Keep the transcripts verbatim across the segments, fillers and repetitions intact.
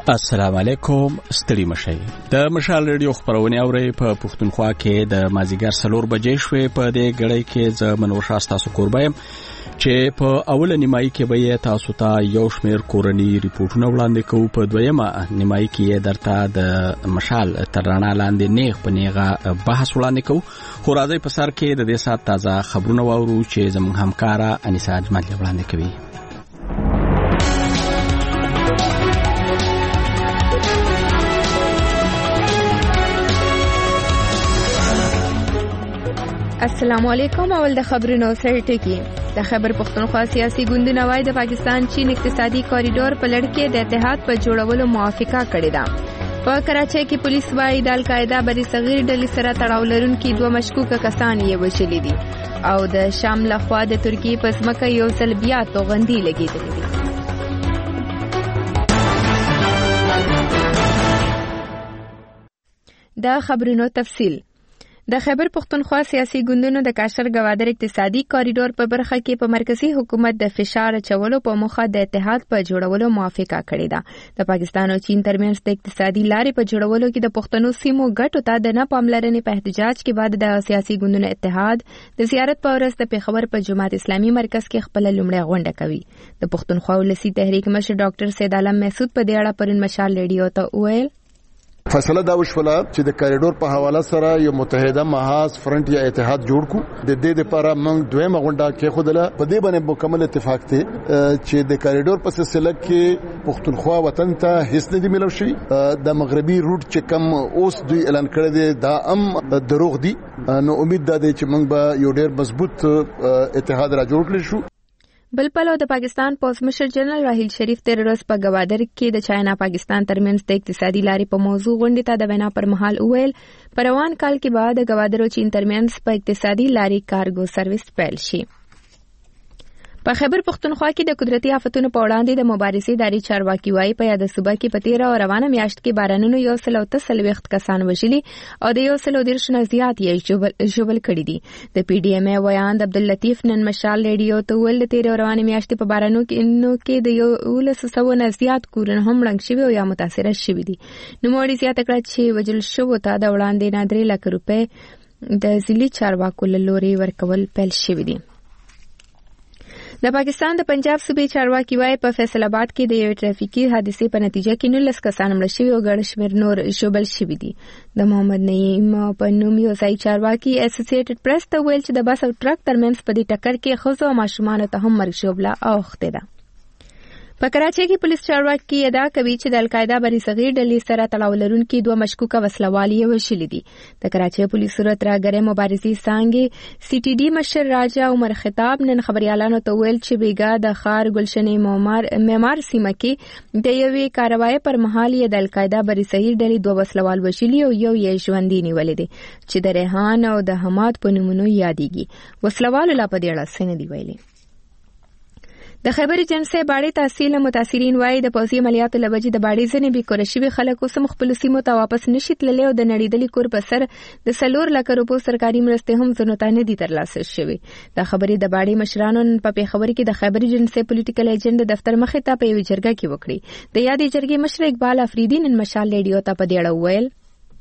السلام علیکم، ستړي مشئ. د مشال ریډیو خبرونه اوري په پښتونخوا کې د مازیګر سلور بجې شوې. په دې غړې کې ز منور شاستا سو قربایم چې په اوله نیمایي کې به تاسو ته یو شمېر کورنی ریپورتونه وړاندې کوو. په دویمه نیمایي کې درته د مشال ترانه لاندې نیغ په نیغه بحث وړاندې کوو. خو راځي په سر کې د دې سات تازه خبرونه واورو چې زموږ همکارا انیسا اجمل وړاندې کوي. السلام علیکم. اول د خبرونو سره ټکی. د خیبر پختونخوا سیاسي ګوندونه وايي د پاکستان چین اقتصادي کوریډور په لړ کې د اتحاد په جوړولو موافقه کړې ده. په کراچۍ کې پولیس وايي د القاعده بری صغیر ډلې سره تړاو لرونکي دوه مشکوکه کسان یې وژلي دي او د شام لخوا د ترکیې په ځمکه یو ځل بیا توغندي لګېدلې دي. د خبرونو تفصیل. د خیبر پختونخوا سیاسي ګوندونو د کاشر ګوادر اقتصادي کوریډور په برخه کې په مرکزی حکومت د فشار اچولو په موخه د اتحاد په جوړولو موافقه کړې ده. د پاکستان او چین ترمنځ د اقتصادي لارې په جوړولو کې د پښتنو سیمو ګټو ته د نه پاملرنې په احتجاج کې بعد د سیاسي ګوندونو اتحاد د زیارت په ورځ د پیښور په جماعت اسلامي مرکز کې خپل لومړی غونډه کوي. د پښتونخوا ولسی تحریک مشر ډاکټر سید عالم مسعود په دې اړه پرون مشال ریډیو ته وویل فیصله دا وشوله چې د کوریډور په حواله سره یو متحده محاذ فرنٹ یا اتحاد جوړ کو. د دې لپاره موږ دویمه غونډه کې خودله په دې باندې مکمل اتفاق ته چې د کوریډور په سلسله کې پښتونخوا وطن ته هیڅ نه دی ملو شي. د مغربي روټ چې کم اوس دوی اعلان کړی دی دا ام دروغ دی. نو امید ده چې موږ به یو ډېر مضبوط اتحاد را جوړ کړی شو. بل پلو د پاکستان پوز مشر جنرال راحیل شریف تیر ورځ په ګوادر کې د چاینا پاکستان ترمنځ د اقتصادي لارې په موضوع غونډې ته د وینا پر مهال وویل په روان کال کې بعد د ګوادر او چین ترمنځ په اقتصادي لارې کارګو سرویس پیل شي. په خیبر پختونخوا کې د قدرتي آفتونو په وړاندې د مبارزې داري چارواکي وايي په یاد صوبه کې په تیر او روانه میاشت کې بارانونو یو سل او څلوېښت کسان وژلي او د یو سل او دېرش نه زیات یې ژوبل کړي دي. د پی ډي ایم ای ویان د عبداللطیف نن مشال ریډیو ته ویل د تیر او روانه میاشتې په بارانونو کې د یولس سوه نه زیات کورونه هم ړنګ شوي او یا متاثره شوي دي. نوموړي زیاته کړه چې وژل شوو ته د وړاندې نه درې لکه روپۍ د ځلي چارواکو له لورې ورکول پیل شوي دي. د پاکستان د پنجاب صوبې چارواکي وايي په فیصل آباد کې د یو ټرافیکي حادثې په نتیجه کې نولس کسان مړه شوي او ګڼ شمېر نور ژوبل شوي دي. د محمد نعیم په نوم یو ځایي چارواکي اسوسییټډ پریس ته ویل چې د بس او ټرک ترمنځ په دې ټکر کې ښځو او ماشومانو ته هم مرګ ژوبله اوښتې ده. په کراچۍ کې پولیس چارواکي ادعا کوي چې د القاعده بری صغیر ډلې سره تړاو لرونکي دوه مشکوکه وسلوال یې وژلي دي. د کراچۍ پولیسو ترهګرۍ مبارزې څانګې سی ټي ډي مشر راجا عمر خطاب نن خبريالانو ته ویل چې بیګا د ښار ګلشنې معمار سیمه کې د یوې کاروایی پر مهال یې د القاعده بری صغیر ډلې دوه وسلوال وژلي او یو یې ژوندي نیولې دي چې د ریحان او د حماد په نومونو یادېږي. وسلوالو لا په دې اړه څه نه دي ویلي. د خیبر جنسي باړې تحصیل متاثرین وايي د پوځي عملیاتو له وجې د باړې ځینې بېکوره شوي خلک اوس هم خپلو سیمو ته واپس نشي تللی او د نړېدلي کور په سر د څلور لکه روپو سرکاري مرستې هم ځینو ته نه دي ترلاسه شوي. دا خبرې د باړې مشرانو نن په پېښور کې د خیبر جنسي پولیټیکل ایجنټ د دفتر مخې ته په یوې جرګه کې وکړې. د یادې جرګې مشر اقبال افریدي نن مشال ریډیو ته په دې اړه وویل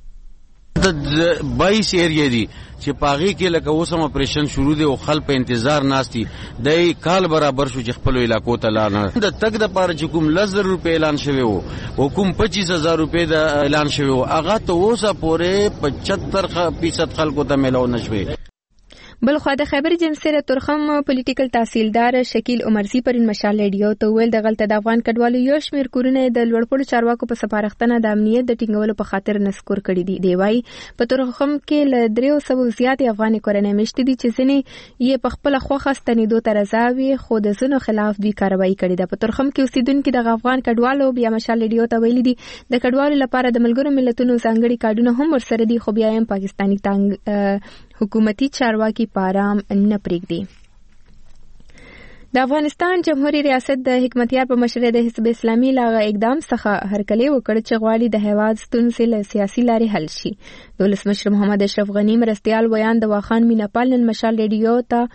د بایس ایریا دي چې پاغي کې لکه اوس هم اپریشن شروع دی او خلک په انتظار ناشتي د کال برابر شو چې خپل علاقو ته لاړ. د تک د پاره چې کوم لزر روپے اعلان شوی وو او کوم پچیس هزار روپے د اعلان شوی وو هغه ته اوسه پورې پچهتر فیصد خلکو ته ملو نشوي. بل خو د خیبر جنسي ترخم پولیټیکل تحصیلدار شکیل عمرزي پر مشال ریډیو ته ویل د غلطه د افغان کډوالو یو شمېر کورونه د لوړپوړو چارواکو په سپارښتنه د امنیت د ټینګولو په خاطر نسکور کړي دي. دی وايي په ترخم کې له دریو سوو زیاتې افغاني کورنۍ مشتې دي چې ځینې یې په خپله خوښه ستنېدو ته رضا وي خو د ځینو خلاف دوی کاروایي کړې ده. په ترخم کې اوسېدونکي دغه افغان کډوالو بیا مشال ریډیو ته ویلي دي د کډوالو لپاره د ملګرو ملتونو ځانګړي کارډونه هم ورسره دي خو بیا هم پاکستاني تانګ حکومتي چارواکي پارام نه پرېږدي. د افغانستان جمهوریت ریاست د حکمتیار په مشرۍ د حزب اسلامي لاغه اقدام څخه هرکلی وکړ چې غواړي د هیواد ستونزې له سیاسي لارې حل شي. د ولسمشر محمد اشرف غني مرستیال ویان د واخان میناپال نن مشال ریډیو ته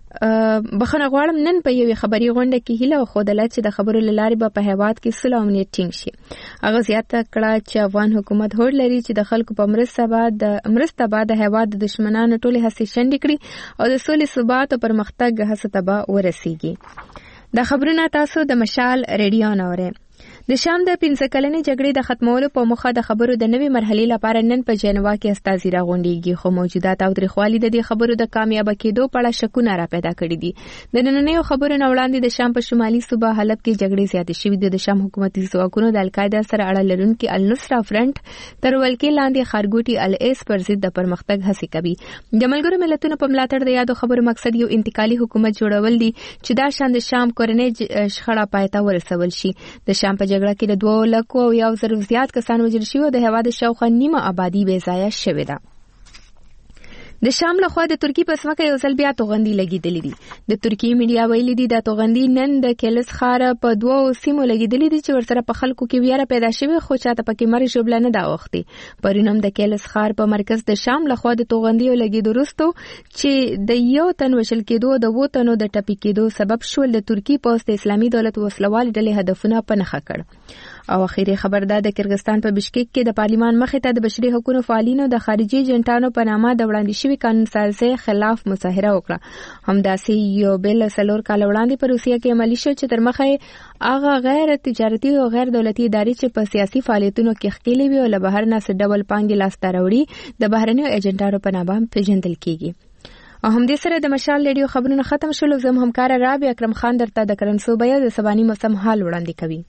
بخنه غواړم نن په یوې خبري غونډه کې هیله خوده چې د خبرو لاري به په هیواد کې صلح او امنیت ټینګ شي. هغه زیاته کړه چې افغان حکومت هوډ لري چې د خلکو په مرسته بعد د مرسته بعد د هیواد د دشمنانو ټولې هڅې شنډې کړي او د سولې ثبات او پرمختګ هڅه ته به ورسیږي. د خبرونه تاسو د مشال ریډیو نورې. د شام د پنځه کلنې جګړې د ختمولو په موخه د خبرو د نوې مرحلې لپاره نن په جنوا کې استازي راغونډيږي، خو موجودات او تاریخوالي د دې خبرو د کامیاب کېدو په اړه شکونه را پیدا کړي دي. د نننیو خبرو نه وړاندې د شام په شمالي صوبه حلب کې جګړې زیاتې شوې دي. د شام حکومتي ځواکونو د القاعده سره اړه لرونکي النصره فرنٹ تر ولکې لاندې خارګوټي الیس پر ضد د پرمختګ هڅې کوي. د ملګرو ملتونو په ملاتړ د یادو خبرو مقصد یو انتقالي حکومت جوړول دي چې دا شان د شام کورنۍ شخړه پای ته ورسول شي. د شام په جګړه کې د دوه لکو او یو زر زیات کسان وژل شوي او د هیواد شاوخوا نیمه آبادی بې ځایه شوې ده. د شام لخوا د ترکی په سمکه یو ځل بیا توغندي لګیدلې دي. د ترکی میډیا ویلي دي د توغندي نن د کلس خار په دوه سیمو لګیدلې دي چې ورسره په خلکو کې ویره پیدا شوه، خو چاته پکې مرګ جوړ نه دا وختي. پرینم د کلس خار په مرکز د شام لخوا د توغندي لګیدو وروسته چې د یو تن وشل کېدو د وو تنو د ټپي کېدو سبب شول، د ترکی پوسټ اسلامي دولت وسلوال ډلې هدفونه په نښه کړ. او اخیری خبر ده د کرغستان په بشکیک کې د پارلیمان مخې ته د بشري حقوقو فعالینو د خارجي جنټانو په نامه د وړاندې شوی قانون سازي خلاف مظاهره وکړه. همداسې یو بل سلور کال وړاندې په روسیه کې عملی شو چې تر مخه هغه غیر تجارتي او غیر دولتي ادارې چې په سیاسي فعالیتونو کې ښکېلې وي او له بهر نه څه ډول پانګې لاسته راوړي د بهرنیو ایجنټانو په نامه پیژندل کیږي. او هم دې سره د مشال ریډیو خبرونه ختم شول. زم همکار رابع اکرم خان درته د کرنسو بیا د سباني موسم حال وړاندې کوي.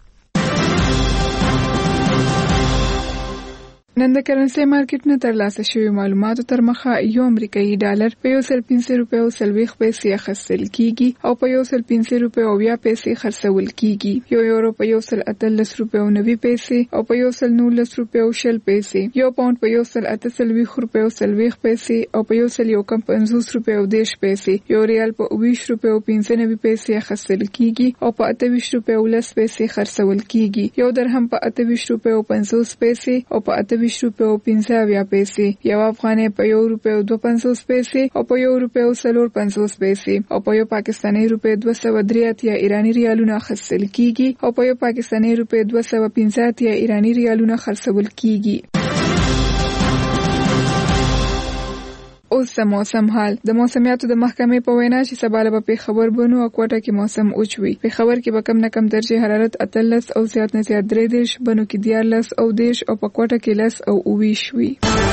نن د کرنسي مارکیټ نه ترلاسه شوی معلوماتو تر مخه یو امریکایي ډالر په یو سل پنځه روپۍ او سلويخ پیسې اخیستل کیږي او په یو سل پنځه روپۍ او بیا پیسې خرڅول کیږي. یو یورو په یو سل اتلس روپۍ او نوي پیسې او په یو سل نولس روپۍ او شل پیسې، یو پاوند په یو سل اته سلويخ روپۍ او سلويخ پیسې او په یو سل یو کم پنځوس روپۍ او دیش پیسې، یو ریال په اوویش روپۍ او پنځه نوي پیسې اخیستل کیږي او په اته ویش روپۍ او لس پیسې خرڅول کیږي. یو درهم په اته ویش روپۍ او پنځوس پیسې او په اته ویش روپۍ او پنځه اویا پیسې، یو افغانۍ په یو روپۍ او دوه پنځوس پیسې او په یو روپۍ او څلور پنځوس پیسې او په یو پاکستاني روپۍ دوه سوه درې اتیا ایراني ریالونه اخیستل کیږي او په یو پاکستاني روپۍ دوه سوه پنځه اتیا ایراني ریالونه خرڅول کیږي. اوس د موسم حال. د موسمیاتو د محکمې په وینا چې سبا به په خبر بنو او کوټه کې موسم اوچوي. په خبر کې به کم نه کم درجه حرارت اتلس او زیات نه زیات درې دیش، بنو کې دیارلس او دیش او په کوټه کې لس او اوویش وي.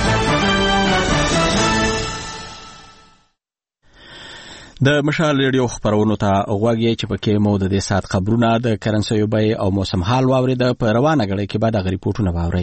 د مشال ریډیو خبرونو ته غوږی چې پکې مو د دې سات خبرونه د کرنسي بیې او موسم حال واورید. په روانه غړي کې بعد غری پورتونه واوري.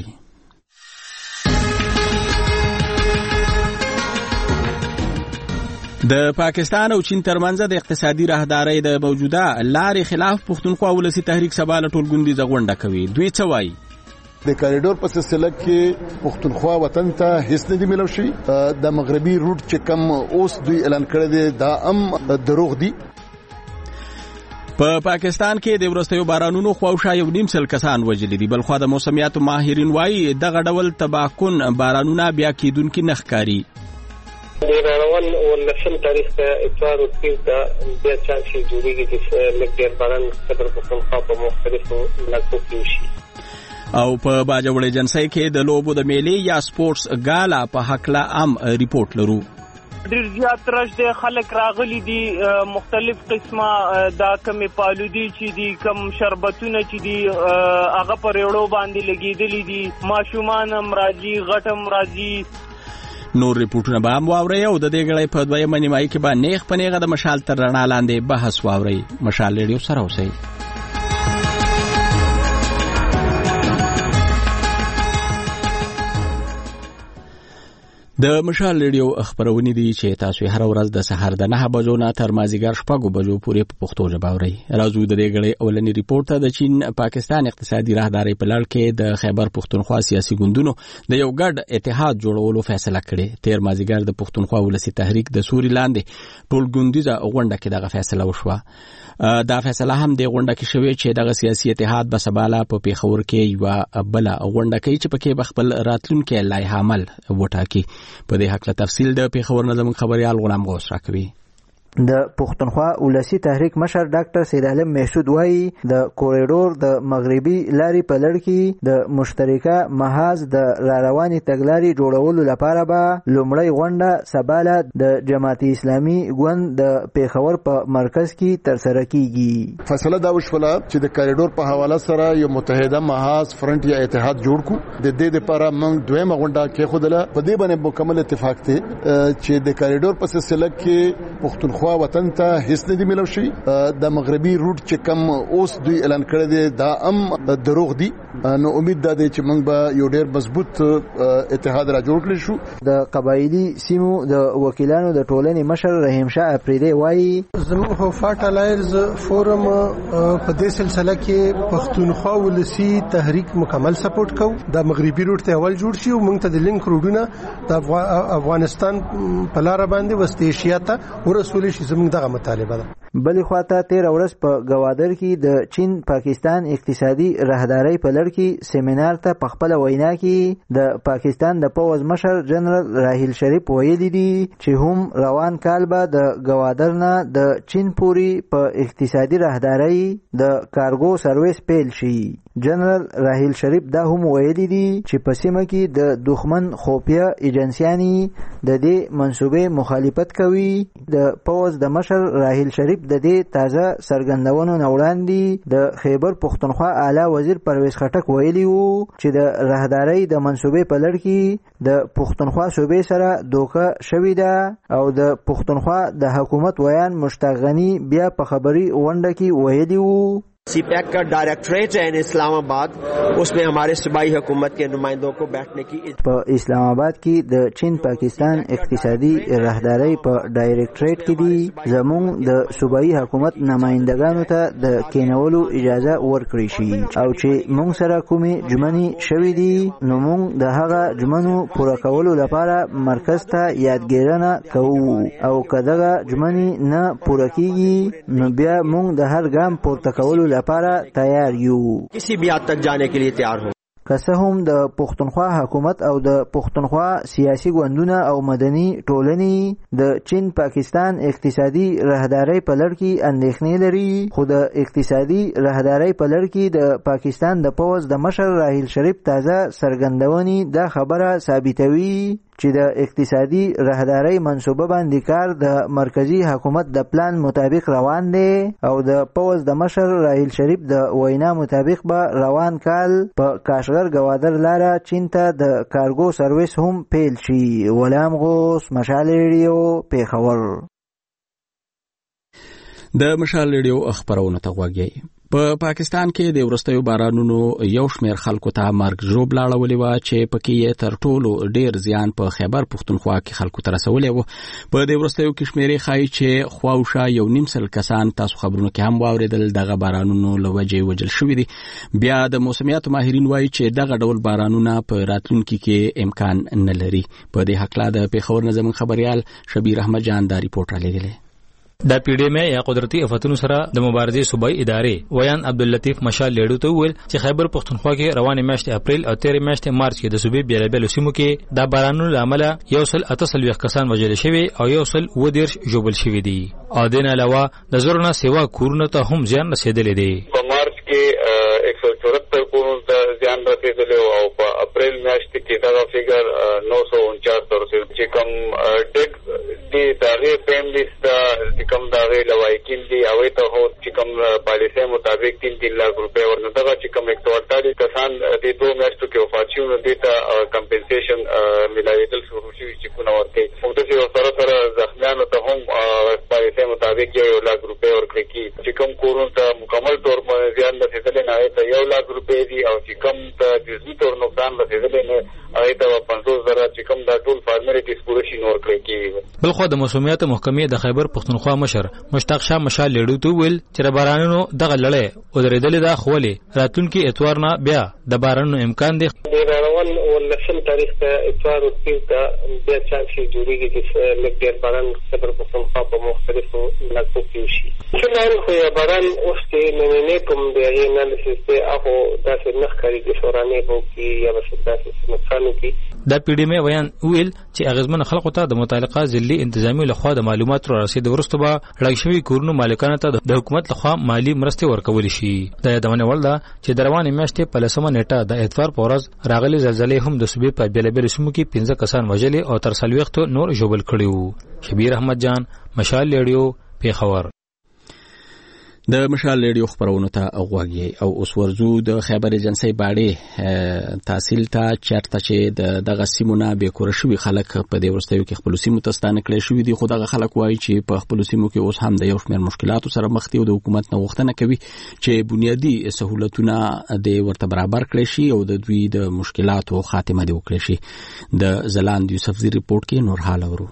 د پاکستان او چین ترمنځ د اقتصادي راهدارۍ د موجوده لارې خلاف پښتونخوا ولسی تحریک سبا له ټولګوندیزه غونډه کوي. دوی څه وایي؟ د کاریډور په سلسله کې پښتونخوا وطن ته هیڅ نه دی ملو شي. د مغربي روټ چې کم اوس دوی اعلان کړی دی دا هم دروغ دی. په پاکستان کې د ورستیو بارانونو خواوشا یو نیم سل کسان وژل دي. بلخو د موسمیاتو ماهرین وایي دغه ډول تباکن بارانونه بیا کیدونکو نه ښکاري. د روان ولسم تاریخ ته اتوار او پیر دا بیا چانس جوړیږي چې لږ باران خبر په پښتونخوا په مختلفو علاقو کې شي. او په باجوړ ایجنسی کې د لوبو د میلې یا سپورتس غالا په حقله ام ریپورت لرو. ډیر زیات رش د خلک راغلي دي، مختلف قسمه دا کمی پالودي چې دي، کم شربتونه چې دي هغه پر یوړو باندې لګیدلي دي، ماشومان هم راځي، غټ هم راځي. نور ریپورتونه به هم واورئ او د دې غړي په دویمه نیمایي کې به نیغ په نیغه د مشال تر رڼا لاندې بحث واورئ. مشال ریډیو سره اوسئ. د مشال ریډیو خبرونه دي چې تاسو هر ورځ د سحر د نه بجو نه تر مازیګر شپږ بجو پورې په پښتو ژبه اورئ. راځو د دې غړي اولنی ریپورت ته. د چین پاکستان اقتصادي راهداري په لړ کې د خیبر پښتونخوا سیاسي ګوندونو د یو ګډ اتحاد جوړولو فیصله کړې. تیر مازیګر د پښتونخوا ولسی تحریک د سوري لاندې ټول ګوندیزه غونډه کې دغه فیصله وشوه. دا فیصله هم د غونډه کې شوې چې دغه سیاسي اتحاد به سباله په پیښور کې یو بل غونډه کوي چې پکې بخپل راتلونکي لایحه عمل وټاکي. په دې حق له تفصیل د پیښور نظم خبريال غلام غوث راکوي. د پښتونخوا ولسی تحریک مشر ډاکټر سید عالم محسود وایي د کوریډور د مغربي لارې په لړ کې د مشترکه محاذ د را روانې تګلارې جوړولو لپاره به لومړی غونډه سباله د جماعت اسلامي ګوند د پیښور په مرکز کې ترسره کیږي. فیصله دا وشوله چې د کوریډور په حواله سره یو متحده محاذ فرنٹ یا اتحاد جوړ کو. د دې لپاره موږ دویمه غونډه کې خودله په دې باندې مکمل اتفاق ته چې د کوریډور په سلسله کې پښتونخوا وطن ته هیڅ نه دی ملو شي. د مغربي روټ چې کم اوس دوی اعلان کړی دی دا ام دروغ دی. نو امید ده چې موږ به یو ډیر مضبوط اتحاد را جوړ کړی شو. د قبایلی سیمو د وکیلانو د ټولنې مشر رحیم شاه اپریدی وایي زموږ هو فاټلایرز فورم په دې سلسله کې پښتونخوا ولسی تحریک مکمل سپورټ کوي. د مغربي روټ ته اول جوړ شي او موږ ته د لینک روډونه د افغانستان په لار باندې وست ایشیا ته ورسول شي. زموږ دغه مطالبه ده. بلې خواته تیر ورځ په گوادر کې د چین پاکستان اقتصادي راهدارۍ په لړ کې سیمینار ته په خپل وینا کې د پاکستان د پوز مشر جنرال راهیل شریف ویلي دي چې هم روان کال به د گوادر نه د چین پورې په اقتصادي راهدارۍ د کارګو سرویس پیل شي. جنرال راهیل شریف دا هم ویلي دي چې په سیمه کې د دښمن خفیه ایجنسیانې د دې منصوبې مخالفت کوي. د پوز د مشر راهیل شریف د دې تازه سرګندونو نه وړاندې د خیبر پښتونخوا اعلی وزیر پرویز خټک ویلي وو چې د راهدارۍ د منصوبې په لړ کې د پښتونخوا صوبې سره دوکه شوې ده او د پښتونخوا د حکومت ویان مشتاق غنی بیا په خبري غونډه کې ویلي وو سی پیک کا ڈائریکٹریٹ ہے اسلام آباد اس میں ہمارے صوبائی حکومت کے نمائندوں کو بیٹھنے کی په اسلام آباد کې د چین پاکستان اقتصادي راهدارۍ په ډایریکټریټ کې دي زموږ د صوبائی حکومت نمائندګانو ته د کېنولو اجازه ورکړي شي او چې موږ سره کومې جمنې شوې دي نو موږ د هغه جمنو پوره کولو لپاره مرکز ته یادګیرنه کوو او که دغه جمنې نه پوره کیږي نو بیا موږ د هر ګام پورته کولو لپاره تیار یو. کسی بھی حد تک جانے کے لیے تیار ہوں. که څه هم د پښتونخوا حکومت او د پښتونخوا سیاسي ګوندونه او مدني ټولنې د چین پاکستان اقتصادي راهدارۍ په لړ کې اندېښنې لري خو د اقتصادي راهدارۍ په لړ کې د پاکستان د پوز د مشر راهیل شریف تازه سرګندونې دا خبره ثابتوي چې د اقتصادي راهدارۍ منصوبه باندې کار د مرکزی حکومت د پلان مطابق روان دی او د پوز د مشر راهیل شریف د وینا مطابق به روان کال په کاشغر گوادر لاره چین ته د کارګو سرویس هم پیل شي. غلام غوث، مشال ریډیو، پیښور. د مشال ریډیو خبرونه ته غوږی. په پاکستان کې د ورستیو بارانونو یو شمېر خلکو ته مرګ ژوبله اړولې وه چې پکې یې تر ټولو ډېر زیان په خیبر پښتونخوا کې خلکو ته رسولی و. په دې ورستیو کې شمېرې ښایي چې خواوشا یو نیم سل کسان تاسو خبرونو کې هم واورېدل دغه بارانونو له وجې وجل شوي دي. بیا د موسمیاتو ماهرین وایي چې دغه ډول بارانونه په راتلونکي کې امکان نه لري. په دې هکله د پیښور نه زموږ خبریال شبیر احمد جان دا ریپورټ رالیږلی. د پیډي مې یا قدرتي آفتونو سره د مبارزې صوبایي ادارې ویان عبداللطیف مشال لیډو ته ویل چې خیبر پښتونخوا کې روانې میاشتې اپریل او تیرې میاشتې مارچ کې د صوبې بیلابیلو سیمو کې د بارانونو له امله یو سل اته څلوېښت کسان وژل شوي او یو سل اووه دېرش ژوبل شوي دي او دې نه علاوه د زرو نه سیوا کورونو ته هم زیان رسېدلی دی. په مارچ کې ایک سو چورہتر کورونو ته زیان رسېدلی او په اپریل میاشت کې دغه فیګر نو سو انچاس ته رسېدلی چې کوم ډېر دي د هغې فیملیز ته کم داغه لوایکین دی او ته هو چې کوم پالیسي مطابق تین تین لاکھ روپے او دغه چې کوم ایک سو اڑتالیس کسان د دوه میاشتو کې وفات شوي نو دې ته کمپنسیشن ملاوېدل شروع شوي چې کونه ورکوي. همداسې سره سره زخمیانو ته هم پالیسي مطابق یو یو لاکھ روپے ورکړل کېږي. چې کوم کورونو ته مکمل طور باندې زیان رسېدلی نه هغې ته یو لاکھ روپے دي او چې کوم ته جزوي طور نقصان رسېدلی نه هغې ته پنځوس زره چې کوم دا ټول فارمیلټیز پوره شي نو ورکړل کېږي. بلخوا د موسمیات محکمې د خیبر پښتونخوا مشر مشتاق شاه مشال لیډو ته ویل چې د بارانونو دغه لړۍ ودرېدلې ده خو ولې راتلونکي اتوار نه بیا د بارانونو امکان دی. د روان ولسم تاریخ ته اتوار ورپسې ته بیا چانس جوړېږي چې لږ ډېر باران خیبر پښتونخوا په مختلفو علاقو کې وشي. فلحال خو یا باران اوس چې نننی کوم د هغې انالیسس دی هغو داسې نه ښکاري چې شورانې به وکړي یا به داسې نقصان وکړي. دا پی ډی ایم ویان ویل چې اغیزمن خلکو ته د متعلقه ځلي انتظامی لخوا د معلوماتو رسید ورسته به لړ شوی کورونو مالکانو ته د حکومت لخوا مالی مرستې ورکول شي. دا یادونه ولدا چې د روانې میاشتې په لسمه نیټه د اتوار په ورځ راغلي زلزلې هم د صوبې په بیلابیلو سیمو کې پنځه کسان وژلي او تر څلوېښتو نور ژوبل کړي وو. شبیر احمد جان، مشال ریډیو، پیښور. د مشال ریډیو خبرونو ته غوږی او اوس ورزو د خیبر ایجنسی باندې تحصیل ته چرته چې د دغه سیمونه به کور شوی خلک په دې ورستیو کې خپل سیمو ته ستانه کړی شوی دي. خو دغه خلک وایي چې په خپل سیمو کې اوس هم د یو شمېر مشکلاتو سره مخ دي او د حکومت نه غوښتنه کوي چې بنیادی سہولتونه د ورته برابر کړي شي او د دوی د مشکلاتو خاتمه دې وکړي شي. د زلاند یوسفزی ریپورت کې نور حال اورو.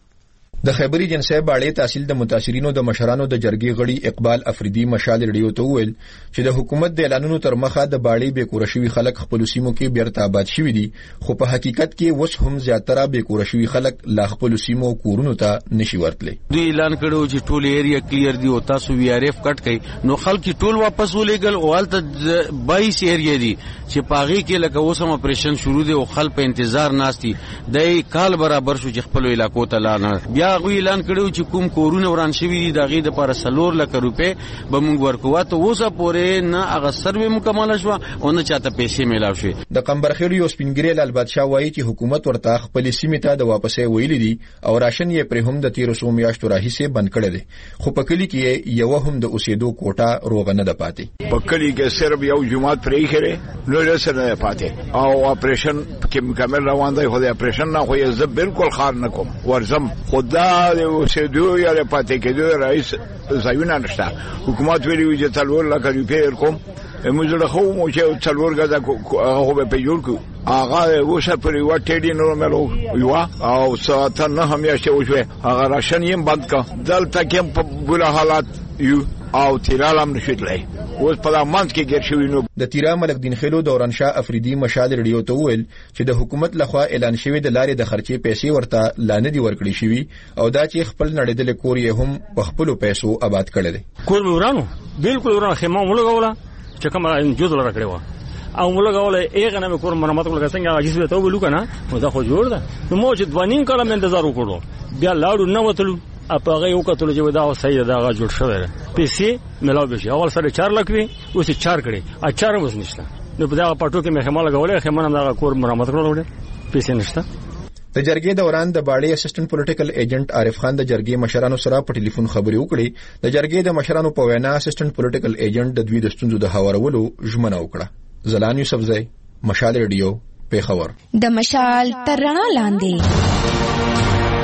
د خیبر ایجنسی باندې تحصیل د متاثرینو د مشرانو د جرګې غړي اقبال افریدي مشال ریډیو ته ویل چې د حکومت د اعلانونو تر مخه د باندې به کور شوی خلک خپل سیمو کې بیرته آباد شوي دي، خو په حقیقت کې وس هم زیاتره به کور شوی خلک لا خپل سیمو کورونو ته نشي ورتلي. دوی اعلان کړو چې ټول ایریا کلیر دي او تاسو وی آر اف کټ کړئ، نو خلک ټول واپس ولېګل او حالت باییس ایریا دي چې پاغي کې لکه اوسم اپریشن شروع دي او خلک په انتظار ناشتي د کال برابر شو چې خپل علاقو ته لاړ. بیا غوی اعلان کړو چې کوم کورونه وران شوی دي دغه د پر سلور لک روپے به موږ ورکوه، ته اوسه پورې نه هغه سروې مکمل شو او نه چاته پیسې میلاو شي. د قمبرخیل یو سپینګری لال بادشاه وایي چې حکومت ورته خپل سیمه ته د واپسې ویلي دي او راشن یې پر هم د تیرو سو میاشتو راهیسې بند کړی دی، خو په کلی کې یو هم د اوسېدو کوټه روغ نه ده پاتې. په کلی کې صرف یو جماعت پرې کړي نو له سره پاتې او اپریشن کې مکمل روان دی. خو د اپریشن نه خو یې زه بالکل خار نه کوم ورزم خدا اوسېدو یا پاتې کېدو رئیس ځایونه نشته. حکومت ویلي چې څلور لک روپۍ کوم موږ له خو مو چې څلور غزا هغه به جوړ کو هغه اوسه پر یو ټیډي نورمال یو او ساعت نه همیشه وشوي هغه راشن یې بند کا دلته کې په بل حالات یو او تیرالم نشیدلای اوس په لامانځ کې ګر شوی. نو د تیرا ملک دین خیلو دوران شاه افریدي مشال ریډیو ته ویل چې د حکومت لخوا اعلان شوی د لارې د خرچې پیسې ورته لانه دي ورکړي شوی او دا چې خپل نړیدل کور یې هم په خپل پیسو آباد کړل دي. کور ورانو بالکل ورانه خیمه ولګوله چې کوم جوړ لرکړي و او ولګوله ایغه نه کور مرمت کول څنګه عجیب ته ولو کنه نو دا خو جوړ ده. نو مو چې دوانین کاله انتظار وکړو بیا لاړو نه وتلو اپاغه یو کتل چې دا صحیح دا جوړ شوی پیسې ملاو بشي. اول سره چار لک وی اوس چار کړي ا چار مس نشته. نو په دا پټو کې مې خماله غولې خمانه دا کور مرمت کړو پیسې نشته. د جرګې دوران د باړې اسسټنټ پولیټیکل ایجنټ عارف خان د جرګې مشرانو سره په ټلیفون خبرې وکړې. د جرګې د مشرانو په وینا اسسټنټ پولیټیکل ایجنټ د دوی د ستونزو د هوارولو ژمنه وکړه. زلان یوسفزی، مشال ریډیو، پیښور. د مشال تر رڼا لاندې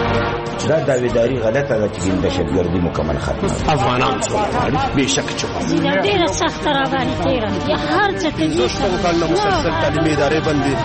دا داویداری غلطه ده چې د دهشتګردي مکمل ختمه افغانان څو به شک چې ډیره سخت را باندې تیرا یا هر څه ته زه کله مسلسل تعلیمي ادارې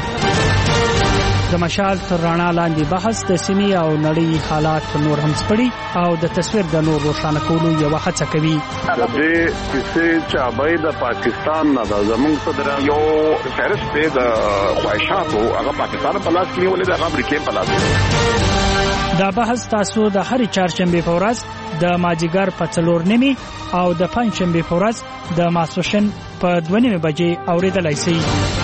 باندې د مشال تر رڼا لاندې بحث د سیمې او نړۍ حالات نور هم سپړي او د تصویر د نور روښانه کولو یو هڅه کوي. د دې کیسې چې ابای د پاکستان نه د زمونږ صدر یو فهرست دی د خواهشاتو هغه پاکستان په لاس کې نیولې د امریکا په لاس. دا بحث تاسو د هر چهارشنبه په ورځ د ماجیګر په څلور نیمه او د پنځشنبه په ورځ د ماسوشن په دوه نیمه بجې اوریدلای شئ.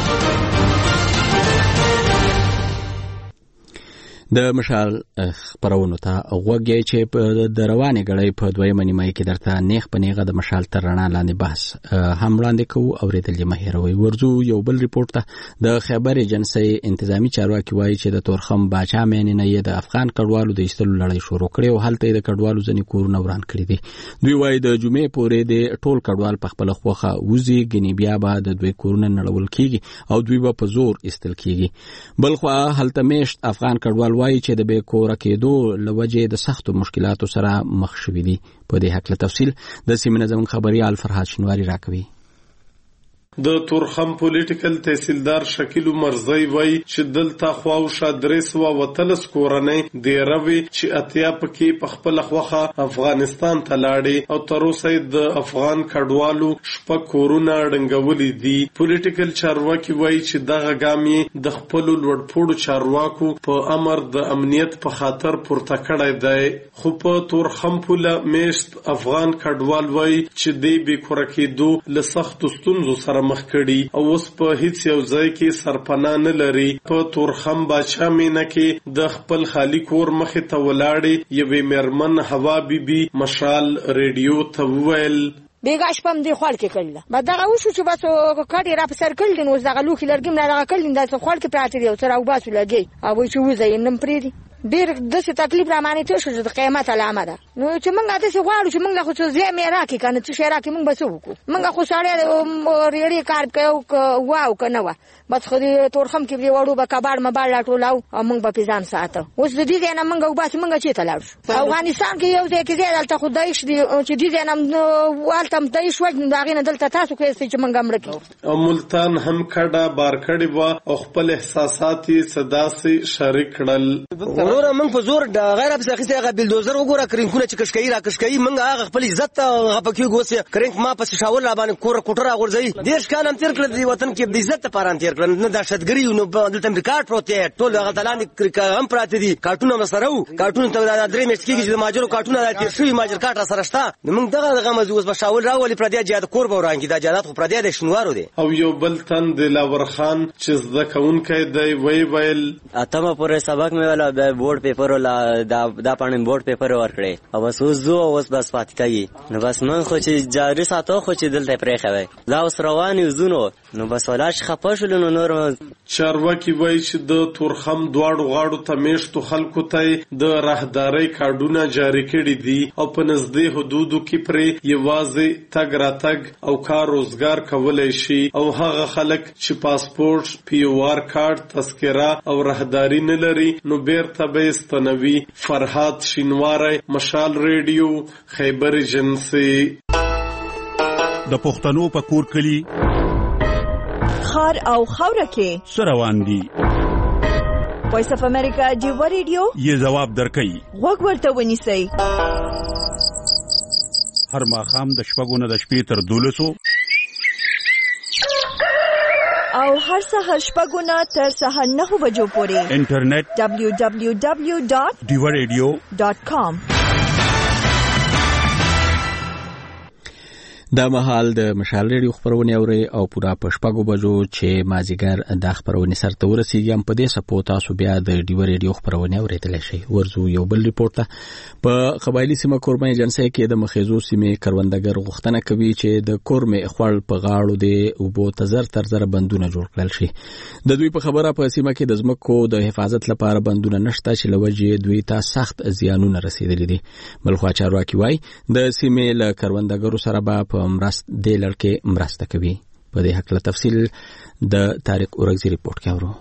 د مشال خبرونو ته غوږی چې په د روانې غړې په دویمه نیمه کې درته نیخ په نیغه د مشال تر رڼا لاندې بحث هم وړاندې کوو. اوریدل یې مهیروي. ورزو یو بل ریپورت ته د خیبر ایجنسی انتظامی چارواکي وایي چې د تورخم باچا مېنې نه یې د افغان کډوالو د ایستلو لړۍ شروع کړې او هلته د کډوالو ځنې کورونه وران کړي دي. دوی وایي د جمعې پورې د ټول کډوال په خپل خوخه وزي غني بیا به د دوی کورونه نړول کیږي او دوی به په زور ایستل کیږي. بلخو هلته میشت افغان کډوال وایي چې د به کور کېدو لوجه د سختو مشکلاتو سره مخ شوي دي. په دې حق له تفصیل د سیمه نظم خبريال فرحات شنواری راکوي. د تورخم پولیټیکل تحصیلدار شکیل مرزی وای چې دلته خواوشه درې سوه وتلس کورنۍ د روي چې اتیا پکې په خپل خوخه افغانستان ته لاړې او تر اوسه د افغان کډوالو شپږ کورونه ډنګولې دي. پولیټیکل چارواکي وای چې دغه ګامې د خپل لوړپوړو چارواکو په امر د امنیت په خاطر پورته کړی دی. خو په تورخم پوله میشت افغان کډوال وای چې د بیکوره کېدو له سختو ستونزو سره سره مخ کړي او اوس په هیڅ یو ځای کې سرپناه نه لري. په تورخم باچا مینه کې د خپل خالی کور مخې ته ولاړې یوې میرمن هوا بیبي مشال ریډیو ته وویل بیګا شپم دی خپل کې کړل بعد دا اوسو چې بس کډی را په سر کړل نو زغه لوخي لرګم نه راغ کړل دا څه خپل کې پراته دی او سره او باسو لګي او چې وځي نن پری دی ډیر د څه تکلیف را معنی ته شو د قیامت علامه ده. نو چې موږ د څه غواړو چې موږ خو څه زه مې راکې کنه چې شي راکې موږ بسو وکړو موږ خو ساړې ریړې کار کوو واو کنه وا بس خو دې تورخم کې دی وړو به کباړ مباړ لا ټولاو او موږ په پیزان ساته اوس د دې نه موږ وباس موږ چې ته لاړو افغانستان کې یو ځای کې دی دلته خدایش دی چې دې نه والتم دایش وجه دا غینه دلته تاسو کې چې موږ امر کې ملتان هم کډه بار کړي وا او خپل احساساتي صدا سي شریک کړل. ورور من په زور د غیر اب څخه هغه بلدوزر وګوره کرینکونه چې کشکای را کشکای منګه هغه خپل عزت هغه پکې ګوسه کرینک ما پس شاول را باندې کور کوټره غورځي دیش کالم تیر کړل دی وطن کې د عزت لپاره تیر کړل نه دهشتګری نو دلته ریکارډ پروته ټول هغه دلان هم پراته دي کارټونه مسرو کارټون ته د درې میاشتې کې چې ماجر کارټونه تیر شوی ماجر کارت سره شته موږ دغه دغه مزوس په شاول راولي پردي جهاد کور به ورانګي د جهاد خو پردي د شنوارو دي. او یو بل تن د لاور خان چې ځکهونکې دی وی ویل اتمه پورې سبق مې ولا د بورډ پیپر ولا دا دا پاڼې بورډ پیپر ورکړي او بس اوس زو اوس بس پاتې کوي نو بس من خو چې جاري ساتو خو چې دلته پرې خوي دا اوس روان یو زونو نو بس ولاش خپشل نو نور چارواکي وایي چې د تورخم دواړو غاړو ته میشتو خلکو ته د راهدارۍ کارډونه جاری کړي دي او په نږدې حدودو کې پرې یوازې تګ راتګ او کار روزګار کولای شي او هغه خلک چې پاسپورت پی او آر کارت تذکره او راهداري نه لري نو بیرته به استنوي. فرهاد شینواری مشال ریډیو خیبر ایجنسی. د پښتنو په کور کلی خار او خوره کې سروان دي وایس اف امریکا دیو ریډیو یې جواب درکړي وګ ورته ونیسئ هر ماښام د شپږو نه د شپې تر دولسو او هر سهار شپږو نه تر سهار نهو بجو پورې انټرنیټ دبلیو دبلیو دبلیو ډاٹ دیو ریډیو ډاٹ کام. دا مهال د مشال ریډیو خبرونه اوري او پورا پښپاګو بجو چې مازیګر د خبرونه سره ورسیږي هم په دې سپو تاسو بیا د ډیو ریډیو خبرونه اورېدل شي. ورزو یو بل ریپورت په قبایلی سیمه کورمه ایجنسی کې د مخیزو سیمه کروندګر غوښتنه کوي چې د کورمه خپل په غاړو دی او بو تزر تر زر بندونه جوړ کړل شي. د دوی په خبره په سیمه کې د زمکو د حفاظت لپاره بندونه نشته چې لوجه دوی ته سخت زیانونه رسیدلي دي. بلخوا چارواکي وای د سیمه له کروندګرو سره به مرست د لړکې مرسته کوي. په دې حق له تفصیل د طارق اورغزي ریپورت کې اورو.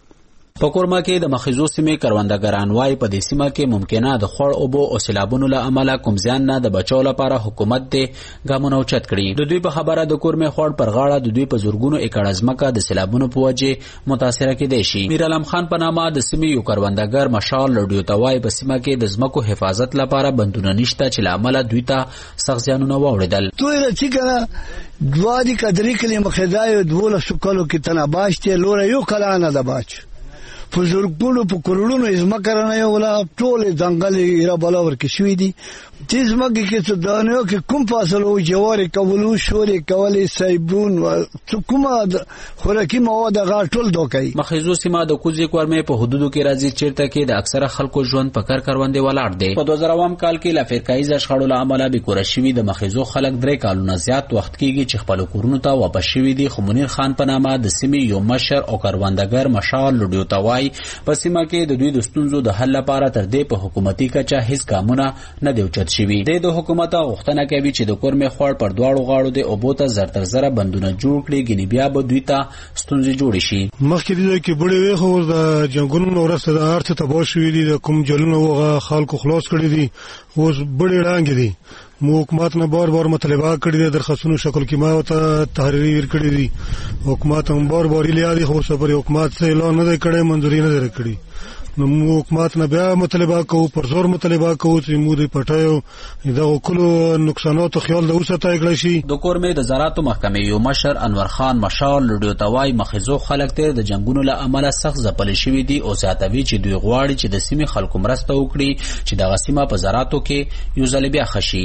په کورما کې د مخیزو سیمې کروندګران وای په دې سیمه کې ممکنه د خړ اوبو او سیلابونو له امله کوم ځان نه د بچو لپاره حکومت دې ګامونه اوچت کړي. د دوی په خبره د کورمه خړ پر غاړه د دوی په زورګونو ایکړ ځمکه د سیلابونو په وجه متاثره کېدې شي. میر علم خان په نامه د سیمې یو کروندګر مشال لډیو توای په سیمه کې د ځمکو حفاظت لپاره بندونه نشته چې له امله دوی ته سخت زیانونه واوړدل. دوی چې کنه دوادي کډری کلی مخدای دوله شکلو کې تناباشته لور یو کلانه د باچ په زورګونو په کورونو ازمکرانه یو ولا ټول ځنګل را بلاور کې شوې دي چې زمګي کې څه دانو کې کوم فاصله او جواري کولو شوري کولې سایبون او کومه خوراکي مواد غا ټول دوکای. مخیزو سیمه د کوزي کورمه په حدودو کې راځي چیرته کې د اکثره خلکو ژوند په کار کاروندې ولاړ دي. په دوه زره اووم کال کې لا فرقایي ځشخړو له امله به کورشوي د مخیزو خلک درې کالونه زیات وخت کېږي چې خپل کورونو ته واپس شوي دي. خو منیر خان په نامه د سیمې یو مشر او کاروندګر مشال لډیو توای په سیمه کې د دوی د ستونزو د حل لپاره تر دې په حکومتي کچه هیڅ ګامونه نه دی اوچت شوي. د حکومت غوښتنه کوي چې د کورمه خور پر دواړو غاړو د اوبو ته زر تر زر بندونه جوړ کړي ګنې بیا به دوی ته ستونزې جوړې شي. مخکې د کې بډې وې خو د جنگونو ورسته د ارث تباہ شوې دي د کوم جلونه وغه خلکو خلاص کړي دي اوس بډې وړاندې دي. مو حکومت نه بار بار مطالبه کړي دي درخواستونو شکل کې ما ته تحریری ورکړي دي. حکومت هم بار بار لیادي خو سفر حکومت څخه اعلان نه کړي منځوري نه کړي. نو مو حکومت نه بیا مطالبه کوو پر زور مطالبه کوو چې مو د پټایو د کلو نقصاناتو خیال د اوسه تای کړی شي. د کورمه د زراعتو محکمې یو مشر انور خان مشال لډیو توای مخیزو خلک ته د جنگونو له امله سخت ځپل شوی دي او زیاتوي چې دوی غواړي چې د سیمې خلکو مرسته وکړي چې د غسیمه په زراعتو کې یو ځل بیا خشي. بیس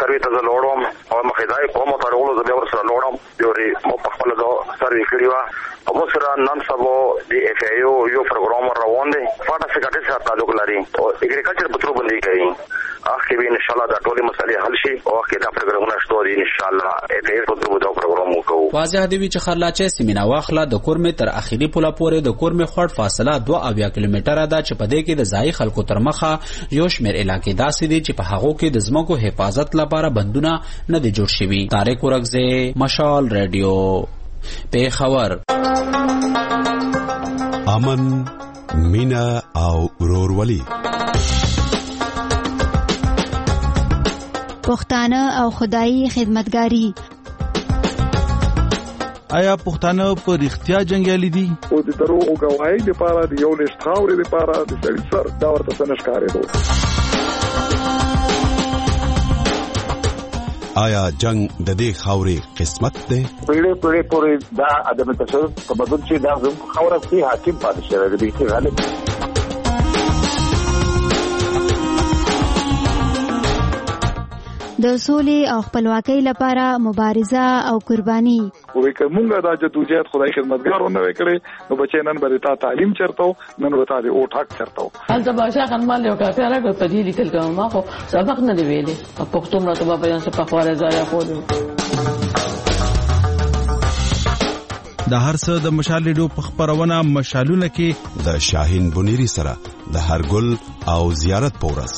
سروي ته لوړم او مخدای کوم ته ورولو زه ور سره لوړم یوري مو په خپل د سروي کړی و او سره نن سبا د اف ای او یو پروګرام روان دی فاټا سکرټری سره تعلق لري او اګریکلچر په تر باندې کوي اخ کې ان شاء الله دا ټولې مسلې حل شي او کې دا پروګرامونه شته دي ان شاء الله اته په تر باندې پروګرام وکړو. واضح دی چې خرلاچې سیمینه واخله د کورمه تر اخیری پوله پورې د کورمه خړ فاصله دوه اویا کیلومتره ده چې په دې کې د ځای خلکو تر مخه یو شمېر علاقې داسې دي چې په هغو کې د ځمکو حفاظت لپاره بندونه نه دي جوړ شوي. طارق ورغزه، مشال رادیو، پیښور. امن، مینا او ورورولي. پښتانه او خدایي خدمتګاری. آیا پښتانه په رښتیا جنگیالي دي؟ او د دروغ غواړي د پاره د یو لښت خاورې د پاره د سړي سر دا ورته څنګه ښکارېدو. آیا جنگ د دې خاورې قسمت دی؟ پیړې پیړې پورې دا ادم تصرف تمدن چې دا زموږ خاوره کې حاکم پاتې شوی دی چې غالب د سولې او خپلواکۍ لپاره مبارزه او قرباني. وې کومه دا جدوجہد خدای خدمتګارونه وکړي نو بچي نن به تا تعلیم چرته نن به تا او ټاک چرته. انځ باشا خنمال یو کافي راغو په دې لیکل کوم ما خو سبق نه دی ویلې په پښتو مراته په بیان څخه په خواره ځای خو د هر څه د مشال ریډیو په خبرونه مشالونه کې د شاهین بنيري سره د هرګل او زیارت پورس.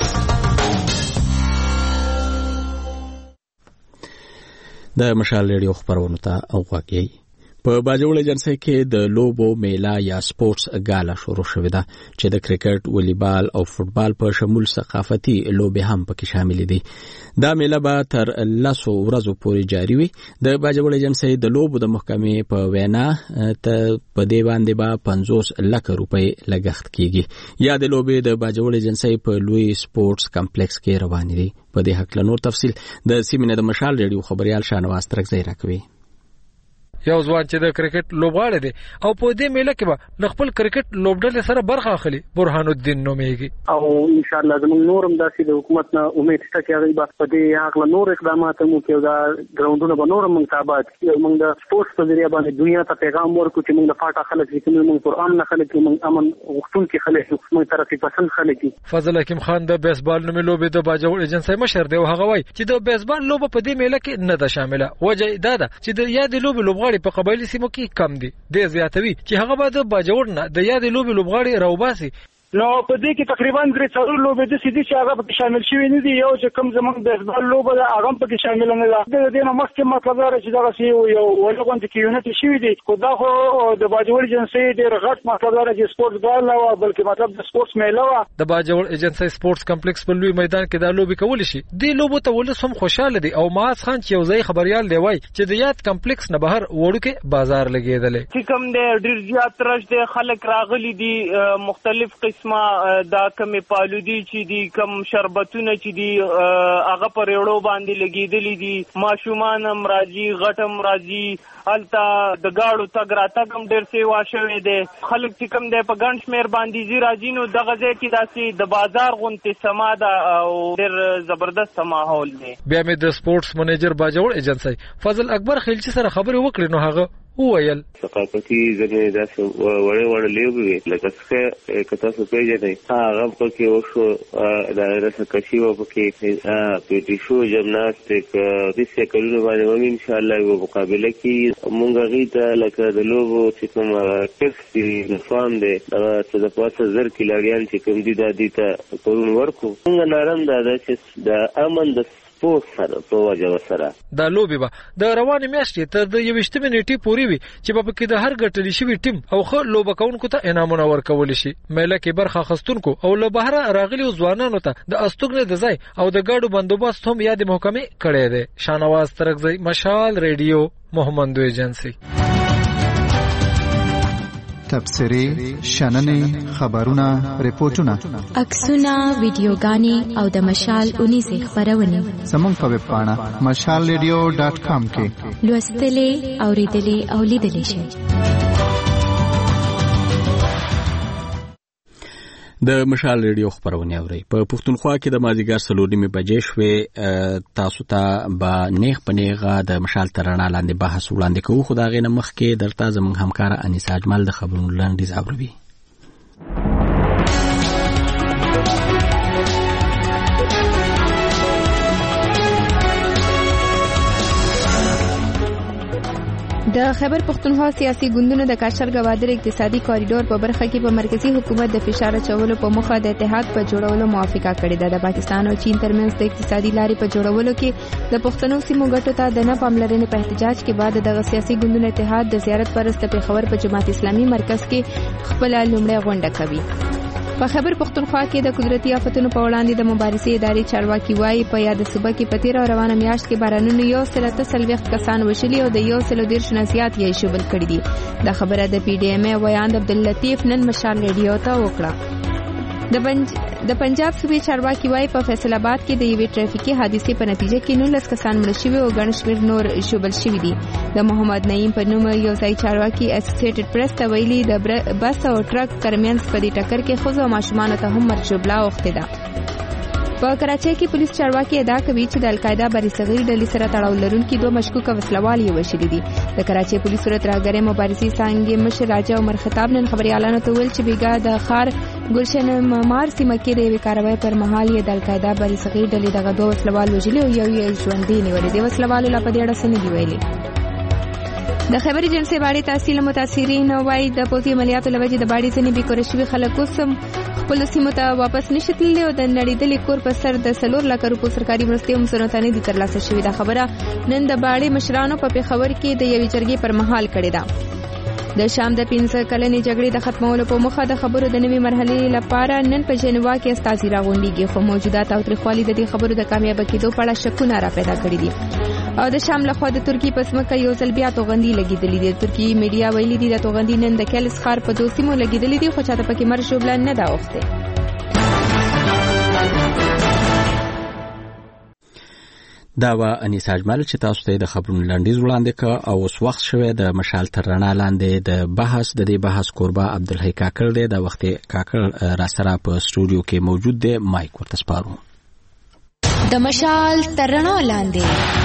د مشال ریډیو خبرونه ته اوغاږي. په باجوړ ایجنسی کې د لوبو میلا یا سپورتس ګالا شروع شوې ده چې د کرکټ، والیبال او فوتبال په شمول ثقافتي لوبې هم پکې شامل دي. دا میلا به تر لسو ورځو پورې جاری وي. د باجوړ ایجنسی د لوبو د محکمې په وینا ته په دې باندې به پنځوس لک روپۍ لګښت کیږي. یا د لوبې د باجوړ ایجنسی په لوی سپورتس کمپلیکس کې روان دي. په دې حق له نور تفصیل د سیمینه د مشال ریډیو خبريال شانواز ترکزی راکوي. یو ځوان چې د کرکټ لوبغاړی دی او په دې میله کې به د خپل کرکټ لوبډلې سره برخه اخلي. برهان الدین نومیږي او ان شاء الله زموږ نورم داسې د حکومت نه امید شته چې هغه به په دې حق نور اقدامات مو کوي. دا ګراوندونه به نور موږ تابعات کوي. موږ د سپورتس په ذریعہ باندې دنیا ته پیغام ورکړو چې موږ د فاټا خلک چې موږ قرآن نه خلک موږ امن غوښتونکي خلک موږ طرفي پسند خلک. فضل حکیم خان د بیسبال نومي لوبې د باجوړ ایجنسی مشر دی او هغه وایي چې د بیسبال لوبه په دې میله کې نه ده شامله. وجه دا ده چې د یاد لوبې لوبغاړي په قبایلی سیمو کې کم دي. د زیاتوي چې هغه به د باجوړ نه د یاد لوبې لوبغاړي راوباسي. نو په دې کې تقریبا درې څلور لوبې د سيدي چې هغه په شامل شوی نه دي. یو چې کوم زمونږ د بیسبال لوبه ده هغه په کې شامل نه ده. د دې نه مخکې مطلب دا چې دا سی یو ولغون کې یونټ شوی دي. خو دا خو د باجوړ ایجنسی ډېر غټ مطلب دا چې سپورتس ګال نه و بلکې مطلب د سپورتس میله و. د باجوړ ایجنسی سپورتس کمپلیکس په لوی میدان کې دا لوبې کول شي. دې لوبو ته ولس هم خوشاله دي او معاذ خان چې یو ځای خبريال دی وای چې د یاد کمپلیکس نه بهر وړوکې بازار لګیدلې. چې کوم د ډېر زیات رش د خلک راغلي دي مختلف قسمه دا کمې پالودي چې دي کم شربتونه چې دي هغه پر یوړو باندې لګیدلې دي. ماشومان هم راځي غټم راځي الته د گاړو تګ را تګ هم ډېر سیوا شوی دی. خلک چې کوم دی په ګڼ شمېر باندې ځي راځي نو دغه ځای کې داسې د بازار غوندې سما ده او ډېر زبردست ماحول دی. بیا مې د سپورتس منیجر باجوړ ایجنسی فضل اکبر خیلچي سره خبرې وکړې نو هغه وویل ثقافتي ځنې داسې وړې وړې لوبې وې لکه څه که تاسو پېژنئ هغه پکې وشو دایره سکشي وه پکې پیټي شو جمناستیک دې سایکلونو باندې هم انشاءالله یوه مقابله کېږي. مونږ هغې ته لکه د لوبو چې کوم ټکس دي د فارم دی هغه څه د پاسه زر کیلاریان چې کوم دي دا دې ته پرون ورکړو. مونږ نارم دا ده چې د امن د دا لوبې به د روانې میاشتې تر د یویشتمې نیټې پورې وي چې به پکې د هر ګټلې شوي ټیم او ښه لوبه کوونکو ته انعامونه ورکولی شي. میله کې برخه اخیستونکو او له بهره راغلیو ځوانانو ته د استوګنې د ځای او د ګاډو بندوبست هم یادې محکمې کړی دی. شانواز ترکزی، مشال ریډیو، محمندو ایجنسی. تبصرې، شننې، خبرونه، ریپورتونه، عکسونه، ویډیوګانې او د مشال اونیزې خبرونه زموږ په ویب پاڼه مشال ریډیو ډاټ کام کې لوستلې، اوریدلې او لیدلې شئ. د مشال ریډیو خبرونه اوري په پښتونخوا کې د مازیګر سلورنیمه بجې شوې تاسو ته به نیغ پنیغه د مشال ترانه لاندې بحث وړاندې کوو خو دا غینه مخ کې درته زموږ همکار انیس اجمل د خبرونو لاندې زاوروي. د خیبر پختونخوا سیاسي ګوندونو د کاشر ګوادر اقتصادي کوریډور په برخه کې په مرکزی حکومت د فشار اچولو په مخه د اتحاد په جوړولو موافقه کړې ده. د پاکستان او چین ترمنځ د اقتصادي لارې په جوړولو کې د پښتنو سیمو ګټو ته د نه پاملرنې په احتجاج کې بعد دغه سیاسي ګوندونو اتحاد د زیارت پرست پیښور په جماعت اسلامي مرکز کې خپل لومړی غونډه کوي. په خیبر پختونخوا کې د قدرتي آفتونو په وړاندې د مبارزې ادارې چارواکي وایي په یاد صوبه کې په تیره روانه میاشت کې بارانونو یو سل اته څلوېښت کسان وژلي او د یو سل دېرش نه زیات یې ژوبل کړي دي. دا خبره د پی ډي ایم ای ویاند عبداللطیف نن مشال ریډیو ته وکړه. د پنج د پنجاب صوبې چارواکي وایي په فیصل آباد کې د یوې ټرافیکي حادثې په نتیجه کې نولس کسان مړه شوي او ګڼ شمېر نور ژوبل شوي دي. د محمد نعیم په نوم یو ځای چارواکي اسوسییټډ پریس ته ویلي د بس او ټرک ترمنځ په دې ټکر کې ښځو او ماشومانو ته هم مرګ ژوبله اوښتې ده. په کراچۍ کې پولیس چارواکي ادعا کوي چې د القاعده بریصغیر ډلې سره تړاو لرونکي دوه مشکوکه وسلوال یې وژلي دي. د کراچۍ پولیسو ترهګرۍ مبارزې څانګې مشر راجا عمر خطاب نن خبریالانو ته ویل چې بیګا د ښار ګلشن ممار سیمه کې د یوې کاروای پر مهال یې د القاعده بریصغیر ډلې دغه دوه وسلوال وژلي او یو یې ژوندی نیولی دی. وسلوالو لا په دې اړه څه نه دي ویلي. د خیبر جنسي باړې تحصیل متاثرین وایي د پوځي عملیاتو له وجې د باړې ځینې بېکوره شوي خلک اوس هم خپلو سیمو ته واپس نشي تللی او د نړېدلي کور په سر د څلور لکه روپو سرکاري مرستې هم څو ته نه دي ترلاسه شوي. دا خبره نن د باړې مشرانو په پېښور کې د یوې جرګې پر مهال کړې ده. د شام د پنځه کلنې جګړې د ختمولو په موخه د خبرو د نوې مرحلې لپاره نن په ژنوا کې استازي راغونډېږي خو موجودات او تریخوالي د دې خبرو د کامیابه کېدو په اړه شکونه را پیدا کړي دي. او د شام لخوا د ترکیې په سمکه یو ځل بیا توغندي لګېدلې دي. ترکیې میډیا ویلي دي د توغندي نن د کیلس ښار په دوه سیمو لګېدلې دي خو چاته پکې مرګ ژوبله نه ده اوښتې. دا و انیس اجمل چې تاسو ته د خبرونو لنډیز وړاندې کړ او اوس وخت شوی د مشال تر رڼا لاندې د بحث د دې بحث کوربه عبدالحی کاکړ دی. د وخت کاکړ را سره په سټوډیو کې موجود دی. مایک ورته سپارو. د مشال تر رڼا لاندې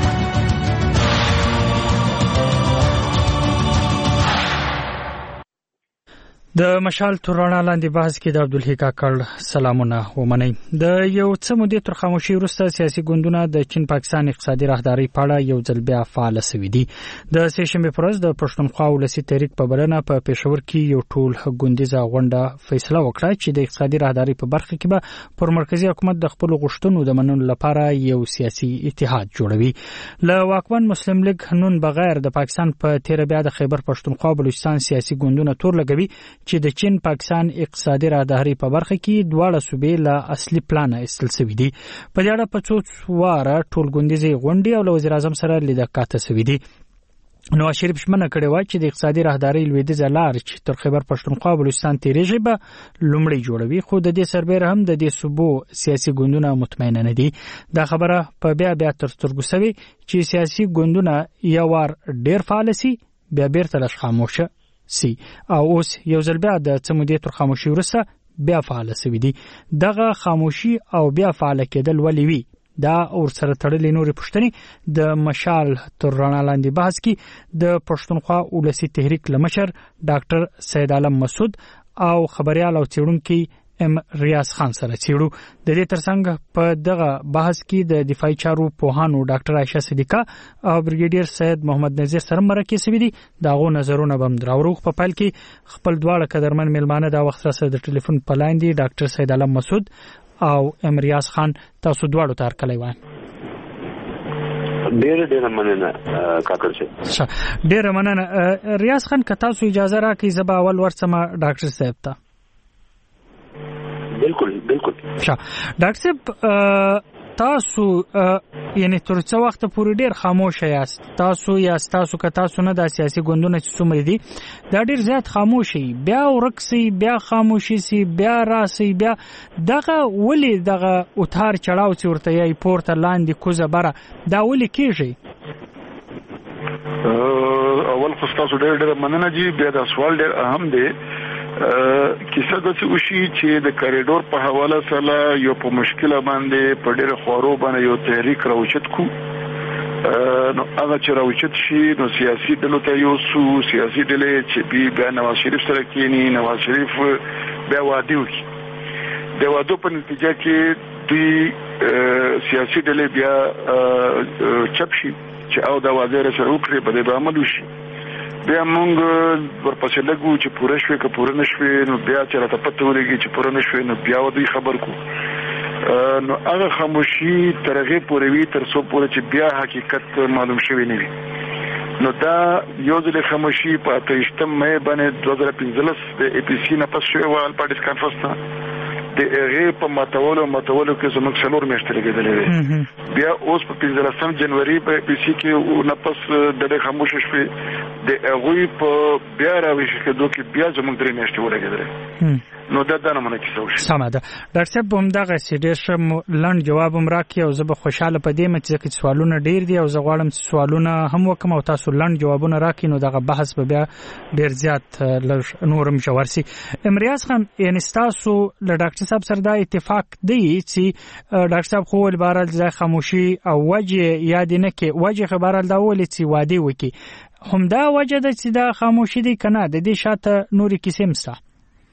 د مشال تر رڼا لاندې بحث کې د عبدالحی کاکړ سلامونه ومنئ. د یو څه مودې تر خاموشي وروسته سیاسي ګوندونه د چین پاکستان اقتصادي راهدارۍ په اړه یو ځل بیا فعال شوي دي. د سې شنبې په ورځ د پښتونخوا ولسي تحریک په بلنه په پېښور کې یو ټول ګوندیزه غونډه فیصله وکړه چې د اقتصادي راهدارۍ په برخه کې به پر مرکزی حکومت د خپل غوښتنو د منلو لپاره یو سیاسي اتحاد جوړوي. له واکمن مسلم لیگ نون بغیر د پاکستان په تیر بیا د خیبر پښتونخوا بلوچستان سیاسي ګوندونه تور لګوي چې د چین پاکستان اقتصادي راهدارۍ په برخه کې دواړه صوبې له اصلي پلان ایستل شوي دي. په دې اړه په څو واره ټول ګوندیزې غونډې او له وزیر اعظم سره لیدکاته شوي دي. نواز شریف ژمنه کړې وه چې د اقتصادي راهدارۍ لویدیځه لار چې تر خیبر پښتونخوا بلوچستان تیریږي به لومړی جوړوي خو د دې سربیره هم د دې صوبو سیاسي ګوندونه مطمئنه نه دي. دا خبره په بیا بیا تر سترګو شوې چې سیاسي ګوندونه یو وار ډېر فعال سي بیا بیرته لږ خاموشه سي او اوس یو ځل بیا د څه مودې تر خاموشي وروسته بیا فعاله شوي دي. دغه خاموشي او بیا فعاله کېدل ولې وي دا ورسره تړلې نورې پوښتنې د مشال تر رڼا لاندې بحث کې د پښتونخوا ولسي تحریک له مشر ډاکټر سید عالم مسعود او خبریال او څېړونکي ام ریاض خان سره څېړو. د دې ترڅنګ په دغه بحث کې د دفاعي چارو پوهانو ډاکټر عایشه صدیقه او بریګیډیر سید محمد نذیر سره مرکه شوي دي. دغه نظرونه به دراورو په پیل کې خپل دواړه قدرمن میلمانه دا وخت سره د ټلیفون په لاین دي. ډاکټر سید عالم مسعود او ام ریاض خان تاسو دواړو ته هرکلی وایم. ډېر ډېر مننه کاکړ صاحب. ډېر مننه ریاض خان. که تاسو اجازه راکړئ زه به اول ورڅم ډاکټر صاحب ته. بالکل بالکل. ډاکټر صاحب تاسو یعنی تر څو وخت پورې ډېر خاموش یاست. تاسو یا تاسو که تاسو نه د سیاسي ګوندونو چې څومره دي دا ډېر زیات خاموشي بیا ورک سي بیا خاموشي سي بیا راسي بیا دغه ولې دغه اتار چړاو چې ورته یې پورته لاندې کوزه بره دا ولې کېږي؟ اول خو تاسو ډېر ډېر مننه جی. بیا دا سوال ډېر اهم دی کیسه د څه وشي چې د کریډور په حواله سره یو په مشکله باندې په ډېر خورو باندې یو تحریک راوچت کو نو هغه چې راوچت شي نو سیاسي ډلو ته یو سو سیاسي ډلې چې بي بیا نواز شریف سره کېني نواز شریف بیا وادي وکړي د وادو په نتیجه کې دوی سیاسي ډلې بیا چپ شي چې او د وزیر سره وکړي په دې باندې وشي بیا موږ ورپسې لګو چې پوره شوي که پوره نشوي نو بیا چې راته پته ولګي چې پوره نشوي نو بیا دوی خبر کو نو هغه خاموشي تر هغې پورې وي تر څو پورې چې بیا حقیقت معلوم شوی نه وي نو دا یو ځل خاموشي په اته ویشتم مې باندې دوه زره پنځلس د اي پي سي نه پس شوی و پارټیز کانفرنس ته د هغې په ماتولو ماتولو کې زموږ څلور میاشتې لګېدلې وې بیا اوس په پنځلسم جنوري په اي پي سي کې نه پس ډېرې خاموشه شوې د هغوی په بیا راویښ کېدو کې بیا زموږ درې میاشتې ولګېدلې نو دا دا نمونه کیسه وشي. سمه ده ډاکټر صاحب همدغسې ډېر ښه لنډ جواب هم راکړي او زه به خوشحاله په دې یم چې ځکه چې سوالونه ډېر دي او زه غواړم چې سوالونه هم وکړم او تاسو لنډ جوابونه راکړي نو دغه بحث به بیا ډېر زیات لږ نور هم ژور سي. امریاز خان یعنې ستاسو له ډاکټر صاحب سره دا اتفاق دی چې ډاکټر صاحب خو وویل بهرحال ځای خاموشي او وجې یاد یې نه کړې وجې خو بهرحال دا وویلې چې وعدې وکړي همدا وجه ده چې دا خاموشي دی که نه د دې شاته نورې کیسې هم شته؟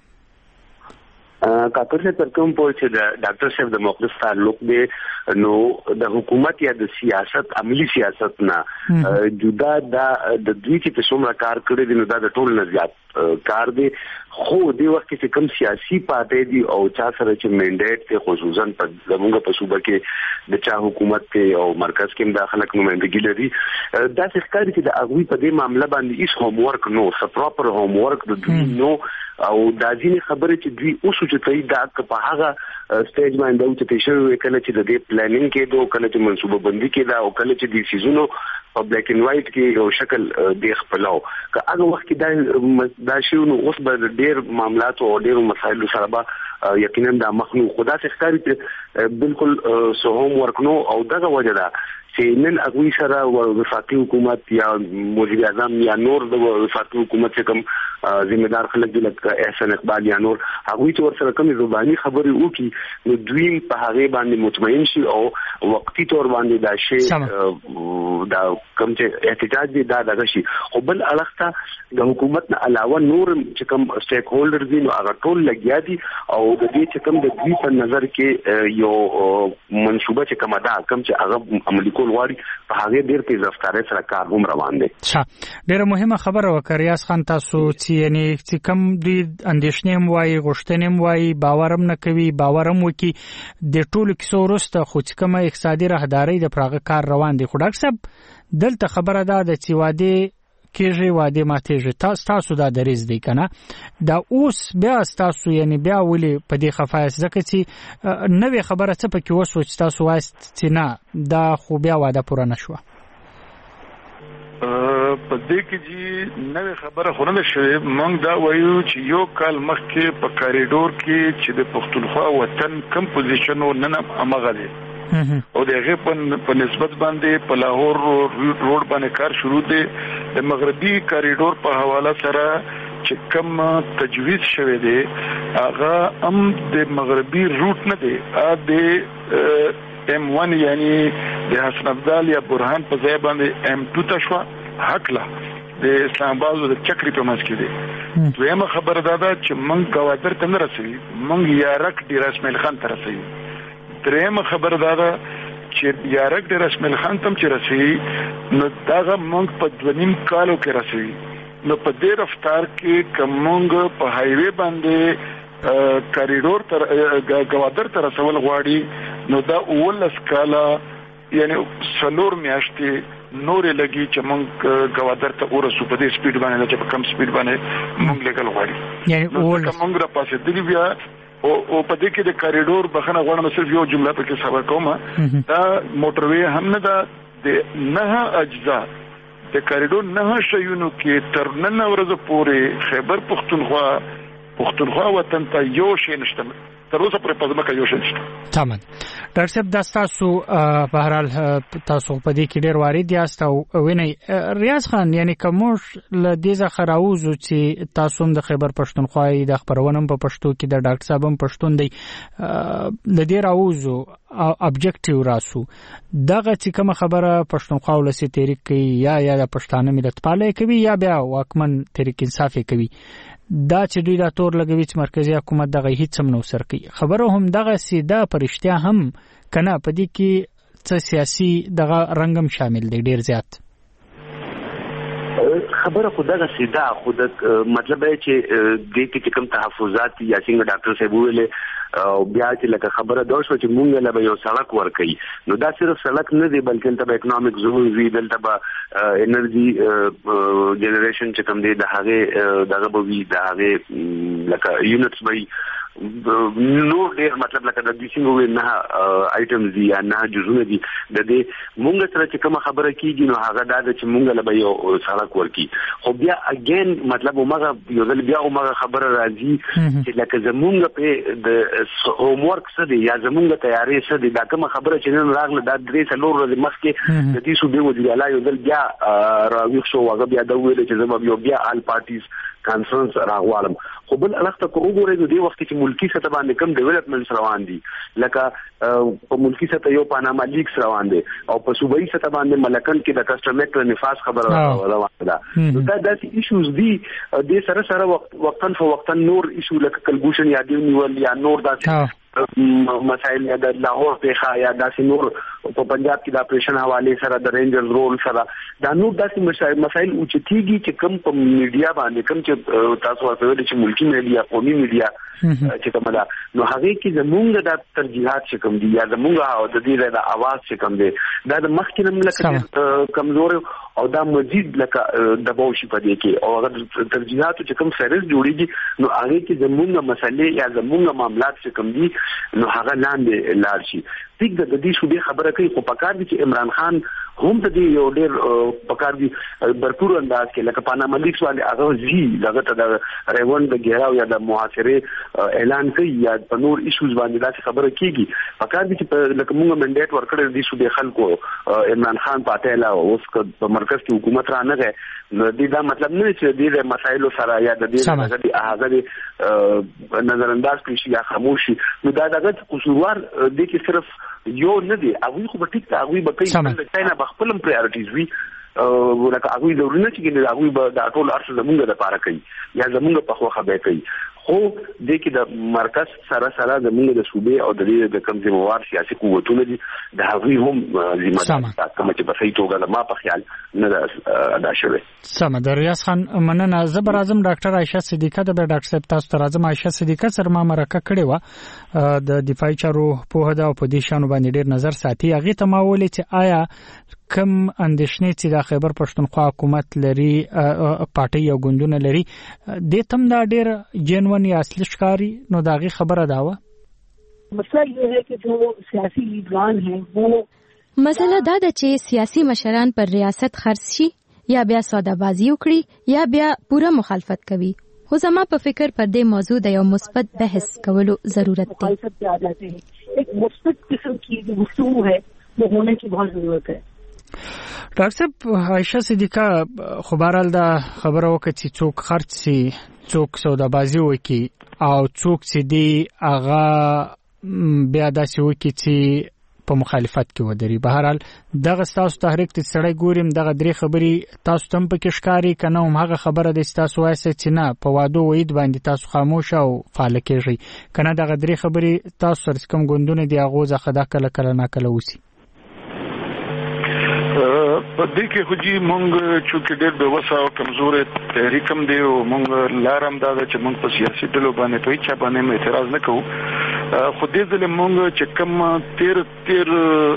کاکر سے تر کوم پوه چې د ډاکټر صاحب د مخلص تعلق دی نو د حکومت یا د سیاست عملی سیاست نه جدا دا د دوی چې څومره کار کړی دی نو دا د ټول نه زیات کار دی خو دی وخت کې کوم سیاسي پارټي دی او چا سره چې منډیټ ته خصوصا په زموږ په صوبه کې د چا حکومت ته او مرکز کې داخله نمائندګي لري دا ښکاري چې د اغوی په دې معاملې باندې هیڅ هوم ورک نو س پراپر هوم ورک د دوی نو او دا ځینې خبرې چې دوی اوس چې کوي دا په هغه سټیج باندې چې تاسو کله چې د دې پلانینګ کې دوه کله چې منصوبه بندي کې دا او کله چې د سيزونو په بلیک اینڈ وایټ کې یو شکل دی خپلو که هغه وخت کې دا دا شی نو اوس به ډېر معاملات او ډېر مسایل سره به یقینا دا مخنو خدا څخه ښکاري چې بالکل سو هوم ورک نو او دغه وجه ده چې نن اغوی سره وفاقي حکومت یا مدیر اعظم یا نور د وفاقي حکومت څخه کوم ذمہ دار خلک دي لکه احسان اقبال یا نور هغوی چې ورسره کومې زبانی خبرې وکړي نو دوی په هغه باندې مطمئن شي او وقتی تور باندې دا شی دا کوم چې احتجاج دي دا دغه شي خو بل الخته د حکومت نه علاوه نور چې کوم سټیک هولډر دي نو هغه ټول لګیا دي او د دې چې کوم د دوی په نظر کې یو منصوبه چې کومه ده کوم چې هغه عملي غواړي په هغه ډیر تیز رفتارې سره کار هم روان دي. ډیره مهمه خبره وکړ ریاض خان تاسو چې یعنی چې کم دی اندیشنې هم وایي غوښتنې هم وایي باور هم نه کوي باور هم وکي د ټولو کیسو وروسته خو چې کومه اقتصادي راهداري د پراغه کار روان دي. خو ډاکټر صاحب دلته خبره ده چې واده کېږي واده ماتېږي تاسو تاسو دا دریز دی کنه دا اوس بیا تاسو یعنی بیا ولې په دې خفایس ځکه چې نوې خبره څه پکې وسو چې تاسو وایست چې نه دا خو بیا واده پوره نشوه په دې کې چې نوې خبره خو نه شوه مونږ دا وایو چې یو کال مخکې په کاریډور کې چې د پښتونخوا وطن کم پوزیشن نن امغه دی او دغه په نسبت باندې په لاهور روډ باندې کار شروع دی د مغربي کاریډور په حواله سره چې کوم تجویز شوی دی هغه هم د مغربي روټ نه دی ا د ام ون یعنی د حسن ابدال یا برهان په ځای باندې ام ټو تشوا حقله د اسلام آباد د چکري په منځ کې دی دویمه خبره دا ده چې موږ گوادر ته نه رسوي موږ یارک ډیر اسماعیل خان ته رسوي درېمه خبر دا ده چې یارک د رسمل خان تم چې رسي نو داغه مونږ په دونیم کالو کې رسي نو په دې رفتار کې کومونګ په هایوي باندې کاریډور تر گوادر تر رسول غواړي نو دا اول سکالا یعنی سلور میاشتې نورې لګي چې مونږ گوادر ته ورسو په دې سپیډ باندې چې په کم سپیډ باندې مونږ لګل غواړي یعنی اول مونږ را پاسې دی بیا او او په دې کې د کاریډور بخنه غواړم صرف یو جمله پکې خبر کوم دا موټروي هم نه دا د نه اجزا د کاریډور نه شیونو کې تر نن ورځې پورې خیبر پښتونخوا پښتونخوا وطن ته یو شی نشته تر اوسه پرې په ځمکه یو شل شته. تمام ډاکټر صاحب دا تاسو په هر حال تاسو په دې کې ډېر وارد یاست او ویني ریاض خان یعنی کومش ل دې ځخه راوځو چې تاسو هم د خیبر پښتونخوا د خبرونم په پښتو کې د ډاکټر صاحب هم پښتون دی د دې راوځو ابجیکټیو راسو دغه چې کوم خبره پښتونخوا ولسی تحریک کوي یا یا د پښتانه ملت پالي کوي یا بیا واکمن تحریک انصاف کوي دا چې دوی دا تور لګوي چې مرکزی حکومت دغه هیڅ هم نو سر کوي خبره هم دغه سیده پرشتیا هم کنه په دې کې څه سیاسي دغه رنگم شامل دی ډیر زیات خبره خدای سیده خود مطلب ہے چې دې کې کوم تحفظات یا څنګه ډاکټر صاحب ویلې او بیا چې لکه خبره دا شو چې مونږ له یو سړک ورکړي نو دا صرف سړک نه دی بلکې ته اکونومیک زون وی دلته به انرژي جنریشن چې کوم دی د هغه دغه به وی د هغه لکه یونټس به نو ډیر مطلب لکه د دې څنګه نه آیټمز دي یا نه جزونه دي د دې مونږ سره چې کوم خبره کیږي نو هغه دا چې مونږ له یو سړک ورکړي خو بیا اگین مطلب عمره یو ځل بیا عمره خبره راځي چې لکه زمونږ په د هوم ورک څه دی یا زمونږ تیاری څه دی دا کوم خبره چې نن راغله دا درې څلور ورځې مخکې د دې صوبې وزیر اعلی یو ځل بیا راویښ شو هغه بیا دا ویل چې زموږ یو بیا آل پارټیز کانفرنس راغوالم خو بل الخته کو وګورئ نو د وخت چې ملکی سطح باندې کم ډیولپمنټس روان دي لکه په ملکی سطح یو پاناما لیکس روان دي او په صوبایي سطح باندې ملکن کې د کسټمر اکټ نفاذ خبره روانه ده نو دا د ایشوز دي د سره سره وخت وختن فو وختن نور ایشو لکه کلبوشن یا دی نیول یا نور داسې مسائل یا د لاهور پیښه یا داسې نور په پنجاب کې د اپریشن حواله سره د رینجرز رول سره دا نور داسې مسائل مسائل اوچتيږي چې کم په میډیا باندې کم چې تاسو ورته ویل چې ملکی میډیا قومي میډیا چې کومه ده نو هغه کې زمونږ د ترجیحات چې کوم دي یا زمونږ او د دې د اواز چې کوم دي دا د مخکې مملکت کمزور او دا مزید لکه دباو شي په دې کې او هغه ترجیحات چې کوم فهرست جوړیږي نو هغه کې زمونږ مسلې یا زمونږ معاملات چې کوم دي نو هغه لاندې لار شي ټیک د دې شوبې خبره کوي خو پکار دي چې عمران خان هم ته دی یو ډېر پکار دي برپور انداز کې لکه پاناما لیکس باندې هغه زی دغه ته د ریوند د ګیراو یا د محاصره اعلان کوي یا په نور ایشوز باندې دا خبره کیږي پکار دي چې لکه موږ منډیټ ورکړل دي شوبې خلکو عمران خان پاتې لا اوس په مرکز کې حکومت را نه غي نو دا مطلب نه چې د مسایلو سره یا د دې هغه نظر انداز کړي یا خاموشي نو دا دغه قصوروار دي کې صرف یو نه دی هغه خو به ټیک ته هغه به کوي د چاینا بخپلم پرایورټیز وي ولکه هغه ضروري نه چې هغه به د ټول ارث زمونږ لپاره کوي یا زمونږ په خوخه به کوي خو د کې د مرکز سره سره زمونږ د صوبې او د دې د کم ذمہوار سیاسي قوتونه دي د هغه هم ذمہ کوم چې په صحیح توګه ما په خیال نه ادا شوی سم د ریاض خان مننه زبر اعظم ډاکټر عائشه صدیقه د ډاکټر صاحب تاسو ته راځم عائشه صدیقه سره ما مرکه کړې و د دفاعي چارو په هدا او په دې شانو باندې ډېر نظر ساتي هغه ته ما ولې چې آیا کم اندیشنې چې د خیبر پښتونخوا حکومت لري پارټي او ګوندونه لري د تم دا ډېر جنون یا اصلي ښکاری نو داغي خبره داوه مسئلہ یہ ہے کہ جو سیاسی لیڈران ہیں وہ مسئلہ دا ده چې سیاسي مشران پر ریاست خرڅ شي یا بیا سودابازی وکړي یا بیا پورا مخالفت کوي خو زما په فکر پر دې موضوع د یو مثبت بحث کولو ضرورت دی ایک مثبت قسم کی جو گفتگو ہے وہ ہونے کی بہت ضرورت ہے ډاکټر صاحب عائشه صدیقه خبرال دا خبره وکړي چې څوک خرڅ شي څوک سودابازی وکړي او څوک چې دی هغه بیا داسې وکړي چې په مخالفت کې ودري بهر حال دغه تاسو تحریک ته سړی ګورم دغه درې خبري تاسو تم په کې ښکاری کنه هم هغه خبره د تاسو وایسه چې نه په وادو وید باندې تاسو خاموش او فعال کېږئ کنه دغه درې خبري تاسو سره کوم ګوندونه دی هغه ځخه دا کله کله نه کله وسی په دې کې خو جی مونږ چې ډېر به وسه او کمزورې تحریک هم دی او مونږ لارم دا چې مونږ په سیاسي ډلو باندې په هیڅ باندې اعتراض نه کوو خو دې ځل مونږ چې کوم تیر تیر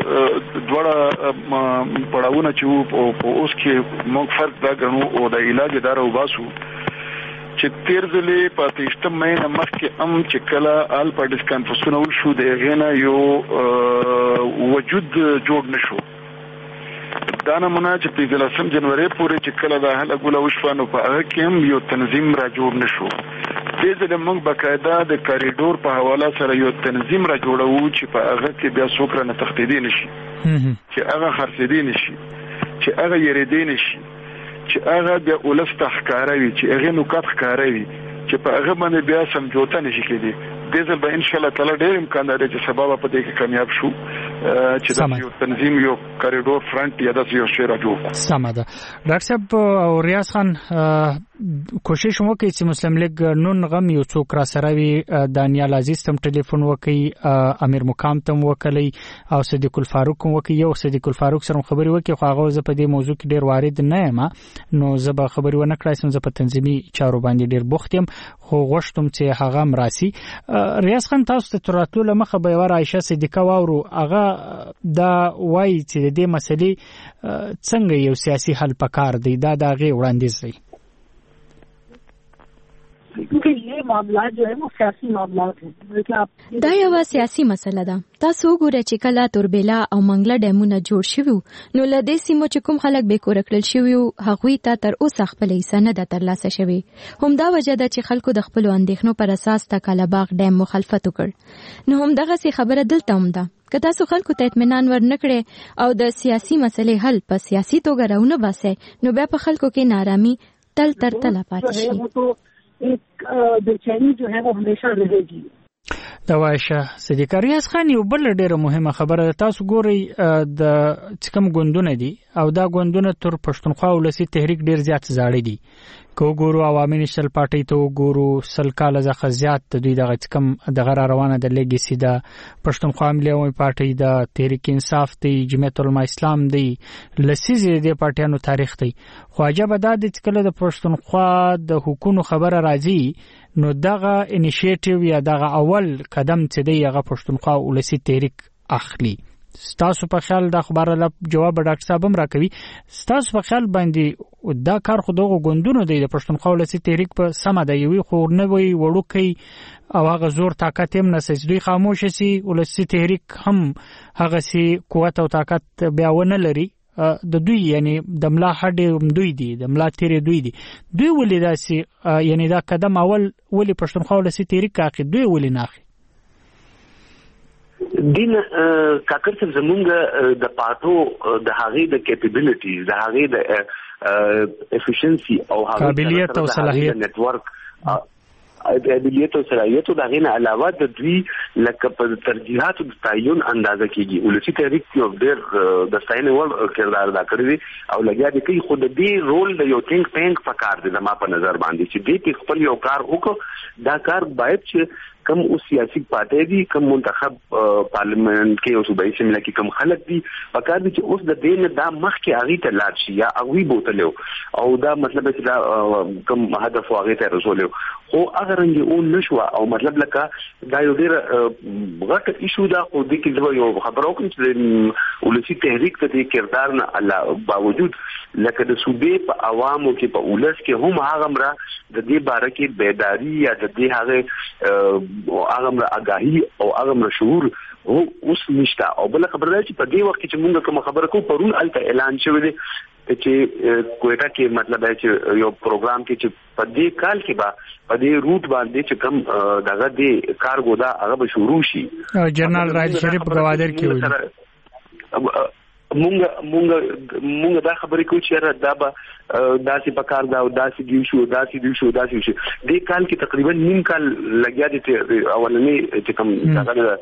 دوړه پړاوونه چې په اوس کې مونږ فرق دا غنو او د علاج اداره وباسو چې تیر ځلې په تېشتم مې مخکې ام چې کله آل پارټیز کانفرنسونه وشو د غینا یو وجود جوړ نشو دا نمونه چې په دلسم جنوري پورې چې کله د هله ګوله وشو نو په هغه کې هم یو تنظیم را جوړ نشو دې ځل موږ بقاعده د کاریډور په حواله سره یو تنظیم را جوړو چې په هغه کې بیا څوک نه تخته نشي چې هغه خرڅېدي نشي چې هغه یریدي نشي چې هغه بیا ولست ښکاروي چې هغه نوکات ښکاروي چې په هغه باندې بیا سمجوته نشي کېدی. دې ځل به ان شاء الله تعالی ډېر امکان لري چې سبب په دې کې کامیاب شو چې د یو تنظیم یو کاریډور فرنٹ یا د یو شی را جوړ. سم ده. ډاکټر صاحب او ریاض خان کوشش وکړي چې مسلم لیگ نن غم یو څوک را سره وي. دانیال عزیز تم ټلیفون وکړي، امیر مقام تم وکړي او صدیق الفاروق هم وکړي. یو صدیق الفاروق سره خبري وکړي خو هغه ز په دې موضوع کې ډېر وارد نه یم، نو زه به خبري ونه کړم چې زه په تنظیمي چارو باندې ډېر بوخت یم، خو غوښتم چې هغه مراسي. ریاض خان تاسو ته تراتلو لمخه به ور عائشه صدیقه واورو، هغه دا وایي چې د دې مسلې څنګه یو سیاسي حل پکار دی، دا دغه وړاندیز دی. क्योंकि ये मामला जो है वो सियासी मामला है. دا یو سیاسي مسله ده. تاسو وګورئ چې کله توربېلا او منګله ډیمونه جوړ شوي نو له دې سیمو چې کوم خلک بې کوره کړل شوي هغوی ته تر اوسه خپله حصه نه ده ترلاسه شوې. همدا وجه ده چې خلکو د خپلو اندېښنو پر اساس د کالاباغ ډیم مخالفت وکړ. نو همدغسې خبره دلته هم ده. که تاسو خلکو ته اطمینان ورنکړئ او د سیاسي مسلې حل په سیاسي توګه راونه باسئ نو بیا په خلکو کې نارامي تل تر تله پاتې شي. एक बेचैनी जो है वो हमेशा रहेगी. دا عائشه صدیقه. ریاض خان یو بل ډیره مهمه خبره ده. تاسو ګورئ د کوم ګوندونه دي او دا ګوندونه تر پښتونخوا ولسی تحریک ډیر زیات زاړه دي. کو ګورو عوامي نشل پارټي ته ګورو سل کال ځخه زیات د دوی دغه کم د غره روانه د لیګسي د پښتونخوا ملي عوامي پارټي د تحریک انصاف دی، جمعیت العلماء اسلام دی، لسیزې د پارټیانو تاریخ دی. خو عجبه ده چې کله د پښتونخوا د حکومت خبره راځي نو دغه انیشیټیو یا دغه اول قدم چې دی هغه پښتونخوا ولسی تحریک اخلي. ستاسو په خیال دا خبره له جواب ډاکټر صاحب هم راکوي، ستاسو په خیال باندې دا کار خو دغه ګوندونو دی د پښتونخوا ولسی تحریک په سمه دی یوي خو نه وي وړوکی او هغه زور طاقت هم نه سي دوی خاموش سي ولسی تحریک هم هغه سي قوت او طاقت بیا ونه لري د دوی یعنی د ملا هډې دوی دي د ملا تیرې دوی دي دوی ولې داسې یعنی دا قدم اول ولې پښتونخوا ولسی تحریک اخی دوی ولې نه اخی دین کاکر څه زمونږ د پاتو د هغه د کیپیبلیټیز د هغه د افیشنسي او هغه قابلیت او صلاحیت نتورک د قابلیت او صلاحیت د هغه نه علاوه د دوی لکه په ترجیحات د تعین اندازه کیږي ولسی تحریک یو ډېر د ستاینې وړ کردار ادا کړی او لګیا دي کوي خود دې رول د یو ثینک ټینک په کار دي زما په نظر باندې چې دې خپل یو کار وکړي دا کار باید چې کم او سیاسي پارټي دي کم منتخب پارلیمنت کې او صوبایي سیمه کې کم خلک دي پکار دي چې اوس د دین دا مخ کې اغي ته لاړ شي یا اغوي بوتلو او دا مطلب چې دا کم هدف واغې ته رسولو خو اگر رنګ اون نشو او مطلب لکه دا یو ډیر غټ ایشو دا او د کې یو خبرو کوم چې ولسی تحریک ته د کردار نه الله باوجود لکه د صوبې په عوامو کې په اولس کې هم هغه مرا د دې باره کې بیداری یا د دې هغه او هغه مر اگاهی او هغه مر شعور او اوس نشته او بل خبر راځي چې په دې وخت کې موږ کوم خبره کوو پرون الته اعلان شوی دی چې کوټا کې مطلب دی چې یو پروګرام کې چې په دې کال کې با په دې روټ باندې چې کوم دغه دې کارګو دا هغه به شروع شي جنرال راج شریف گوادر کې مونږ مونږ مونږ دا خبرې کوو چې دا به داسې پکار دا او داسې دی شو داسې دی شو داسې شو دې کال کې تقریبا نیم کال لګیا دي چې اولنې چې کوم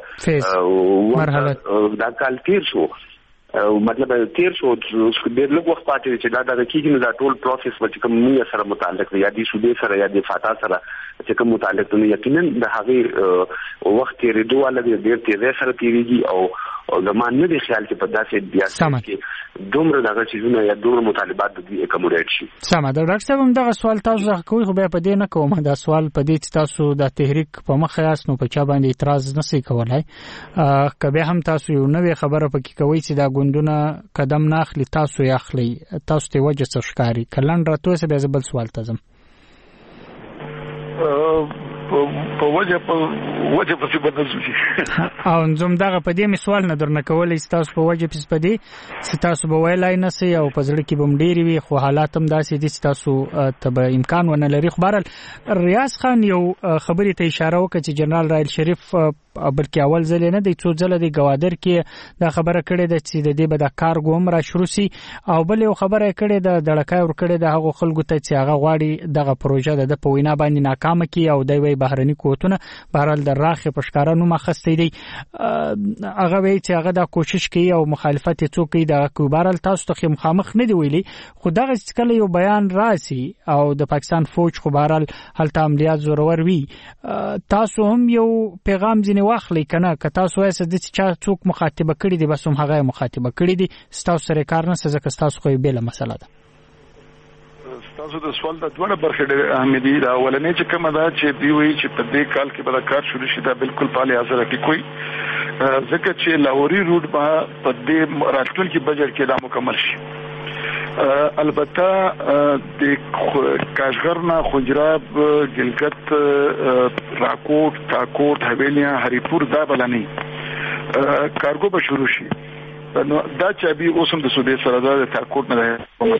دا مرحله دا کال تیر شو مطلب تیر شو ډېر لږ وخت پاتې چې دا د کېږي دا ټول پروسس چې کوم موږ سره متعلق دی یا د سودې سره یا د فاتا سره چې کوم متعلق دی یقینا د هغه وخت تیرېدو والا دی ډېر تیز سره تیریږي او او زمون نه دی خیال چې په داسې بیا کې دومره دغه چیزونه یا دومره مطالبات د دې اکوموډیټ شي. سم ده ډاکټر صاحب هم دغه سوال تاسو کوی خو بیا په دې نه کوم دا سوال په دې چې تاسو د تحریک په مخ یاست نو په چا باندې اعتراض نشئ کولای کبه هم تاسو یو نوې خبره پکې کوي چې دا ګوندونه قدم نه اخلي تاسو یې اخلي تاسو ته وجه څه ښکاری کلن راته څه به زبل سوال تاسو په وجه په وجه په څه بدل او زم دغه په دې سوال نه درنه کولای تاسو په وجه په دې تاسو به ویلای نه سي او په ځړ کې بم ډيري وي خو حالات هم داسې دي چې تاسو ته به امکان ونه لري. خو بهر ریاض خان یو خبرې ته اشاره وکړه چې جنرال رائل شریف بلکې اول ځل نه دی څو ځله دی گوادر کې دا خبره کړې ده چې د دې به د کارګو هم را شروع سي او بل یو خبره کړې ده د لړکای ور کړې ده هغه خلکو ته چې هغه غواړي دغه پروژه د په وینا باندې ناکامه کی او د وی بهرني قوتونه بهرال د راخه پښکارا نو مخستې دی هغه وی چې هغه دا کوشش کوي او مخالفت څوک کوي د کوبارل تاسو ته مخامخ نه دی ویلي خو دغه کله یو بیان راسي او د پاکستان فوج خو بهرال هلته عملیات زورور وی تاسو هم یو پیغام ځینې واخلي کنه که تاسو وایي چې چا څوک مخاطبه کړي دي بس هم هغه مخاطبه کړي دي تاسو سره کار نه ځکه تاسو خو بیل مسله ده. تاسو د سوال د دوه برخې د احمدي دا ولنې چې کومه دا چې دی وی چې په دې کال کې به کار شروع شي دا بالکل پاله حاضر کې کوئی ځکه چې لاوري روټ به په دې راتلونکي بجټ کې دا مکمل شي. البته د کاشغرنا خنجراب گلگت راکوټ تاکوټ حویلیاں هریپور دا بلنی کارګو به شروع شي نو دا چې به اوسم د سودې سره د تاکوټ نه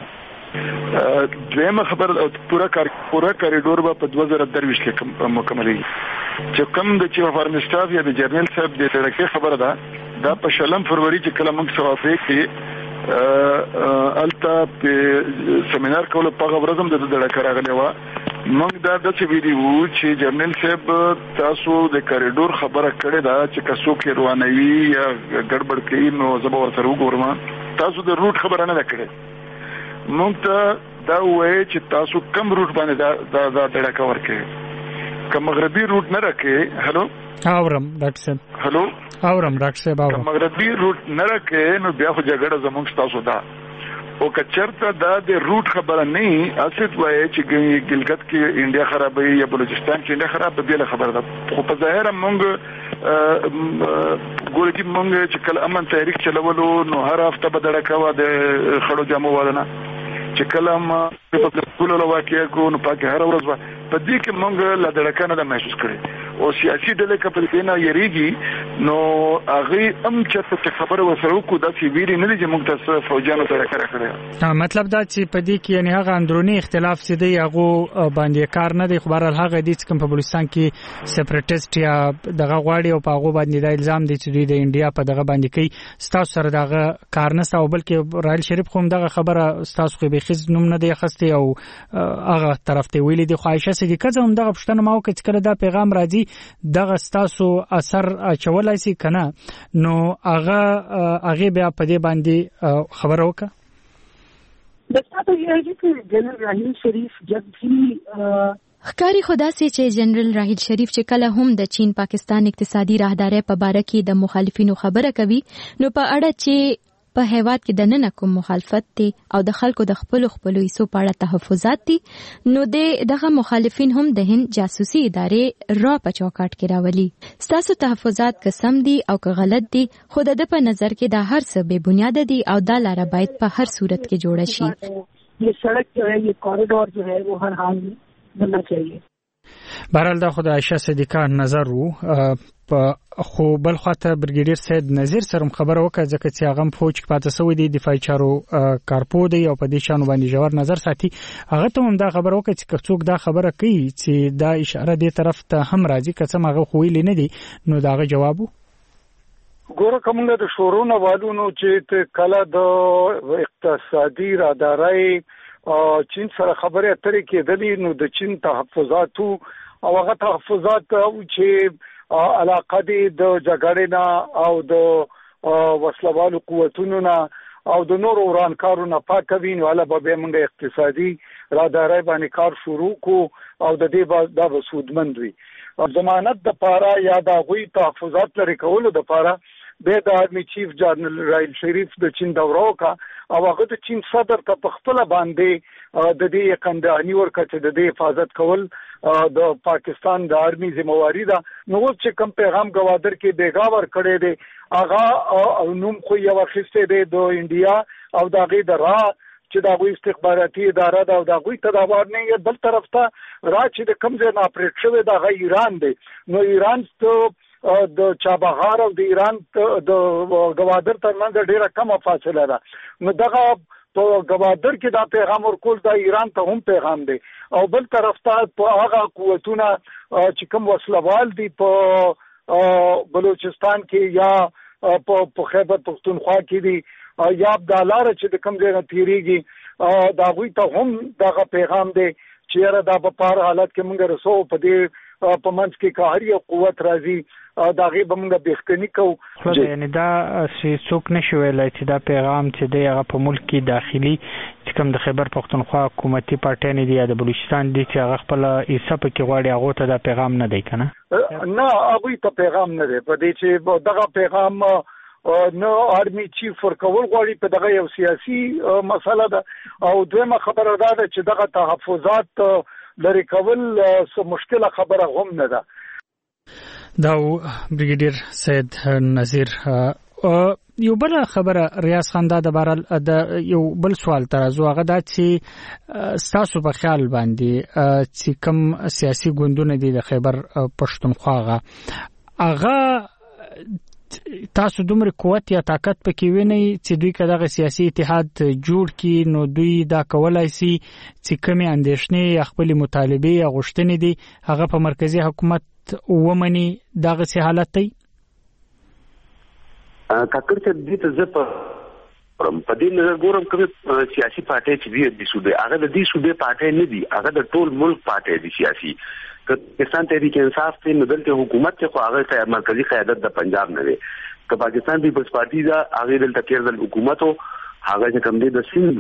دویمه خبر پورا کار پورا کاریډور به په دوه زره درویش کې مکملي چې کوم د چیف فارم سټاف یا د جنرال صاحب د لړکې خبره ده دا په شلم فروری چې کله موږ سوافه کې التا په سیمینار کولو په غوړزم د دړه راغلی و موږ دا د څه ویډیو چې جنرال صاحب تاسو د کاریډور خبره کړې ده چې کسو کې روانوي یا ګډوډ کوي نو زبر ورسره وګورم تاسو د روټ خبره نه کړې موږ ته دا وایي چې تاسو کم روټ باندې دا دا دړه کور کې کوم مغربي روټ نه راکې هلو اورم ډاکټر صاحب هلو اورم ډاکټر صاحب اورم کوم مغربي روټ نه راکې نو بیا خو جګړه زموږ تاسو دا او کچرته دا د روټ خبره نه اسید وایي چې ګلګت کې انډیا خرابې یا بلوچستان کې انډیا خراب به له خبره ده خو په ظاهر موږ ګورې چې موږ چې کله امن تحریک چلولو نو هر هفته به دړه کاوه د خړو جامو والنه چې کله ما په ټولو واقعیا کو نو پاکه هر ورځ په دې کې موږ لا دړه نه محسوس کړي او سیاسي ډلې کپل کې نه یریږي نو هغه ام چې خبره وسره کو د سی ویری نه چې موږ تاسو فوجانو سره کړی مطلب دا چې په دې کې یعنی هغه اندرونی اختلاف چې دی هغه باندې کار نه دی خو بهر هغه د کوم په بلوچستان کې سپریټیسټ یا دغه غواړي او په هغه باندې د الزام دي چې دوی د انډیا په دغه باندې کوي ستاسو سره دغه کار نه ساو بلکې رائل شریف کوم دغه خبره ستاسو خو به خز نوم نه دی خسته او هغه طرف ته ویلي دی خو عائشه صدیقه زم دغه پښتنه ماو کې کله دا پیغام راځي دغه ستاسو اثر اچولای سي کنه نو هغه هغه بیا په دې باندې خبر وکړه. بس تاسو یې چې جنرال راحیل شریف جب بھی ښکاری خدا سي چې جنرال راحیل شریف چې کله هم د چین پاکستان اقتصادي راهداري په باره کې د مخالفینو خبره کوي نو په اړه چې په هیواد کې د نن کوم مخالفت دي او د خلکو د خپل خپل ایسو په اړه تحفظات دي نو دغه مخالفین هم د هند جاسوسي ادارې را په چوکاټ کې راولي. ستاسو تحفظات قسم دي او که غلط دي خو د په نظر کې دا هر څه بے بنیاد دي او دا لار باید په هر صورت کې جوړه شي. یہ سڑک جو ہے یہ کوریڈور جو ہے وہ ہر حال میں بننا چاہیے. بهرحال دا خدای عائشه صدیقه نظر وو په خو بل خواته برګیډیر سید نذیر سره خبره وکړه ځکه چې هغه فوج کې پاتې سوی دی دفاعي چارو کارپو دی او په دې شانو باندې جوړ نظر ساتي هغه ته هم دا خبره وکړه چې څوک دا خبره کوي چې دا اشاره دې طرف ته هم راځي که څه هغه خویل نه دی نو داغه جواب ګوره کومه د شورونه والونو چې کله د اقتصادي راهداري چین سره خبره اترې کېدلې نو د چین تحفظاتو او هغه تحفظات چې علاقه دي د جګړې نه او د وسلوالو قوتونو نه او د نور ورانکارو نه پاکوي نو هله به موږ اقتصادي راهداري باندې کار شروع کو او د دې د سودمند وي ضمانت د پاره یا د غوي تحفظات لري کولو د پاره به د آرمي چیف جنرال رائل شریف د چین دورو کا او هغه د چین صدر ته په خپل باندې د دې قندهانی ورکړه چې د دې حفاظت کول د پاکستان د آرمي ذمہواری ده نو چې کوم پیغام گوادر کې بیګاور کړي دي هغه نوم خو یو خسته دی د انډیا او د هغه د را چې دا غوي استخباراتي اداره دا او دا غوي ته دا وارننګ بل طرف ته را چې د کم ځای نه اپریټ شوی دا غي ایران دی نو ایران ته د چابهار او د ایران د گوادر ترمنځ ډیره کمه فاصله ده نو دغه په گوادر کې دا پیغام ورکول دا ایران ته هم پیغام دی او بل طرف ته په هغه قوتونه چې کوم وسلوال دي په بلوچستان کې یا په خیبر پختونخوا کې دي یا د لار چې د کوم ځای نه تیریږي دا غوي ته هم دغه پیغام دی چې را دا په پار حالت کې موږ رسو په دې په منځ کې کاری او قوت راځي دا غي به موږ بهختنی کو یعنی دا چې څوک نشي ویلای چې دا پیغام چې دی هغه په ملک کې داخلي چې کوم د خیبر پختونخوا حکومتي پارټي نه دی یا د بلوچستان دی چې هغه خپل حصہ پکې غواړي هغه ته دا پیغام نه دی کنه نه هغه ته پیغام نه دی په دې چې دغه پیغام نو آرمي چیف ورکول غواړي په دغه یو سیاسي مسله ده او دویمه خبره ده چې دغه تحفظات لري کول څه مشکله خبره هم نه ده دا بریګیډیر سید نذیر یو بل خبره ریاض خان دا د بارل د یو بل سوال ترازو هغه دا چې تاسو په خیال باندې چې کوم سیاسي ګوندونه دي د خیبر پښتونخوا هغه تاسو دومره قوت یا طاقت پکې ویني چې دوی کداغه سیاسي اتحاد جوړ کړي نو دوی دا کولای شي چې کومې اندېښنې یا خپل مطالبه یا غوښتنې دي هغه په مرکزی حکومت ومني دغه سي حالت دی کاکر چې دې ته زه په په دې نظر ګورم کوم سیاسي پارټي چې دی د سودې هغه د دې سودې پارټي نه دی هغه د ټول ملک پارټي دی سیاسي که پاکستان تحریک انصاف ته نو دلته حکومت ته خو هغه مرکزی قیادت د پنجاب نه دی که پاکستان پیپلز پارټي دا هغه دلته کې د حکومت او هغه چې کوم دی د سند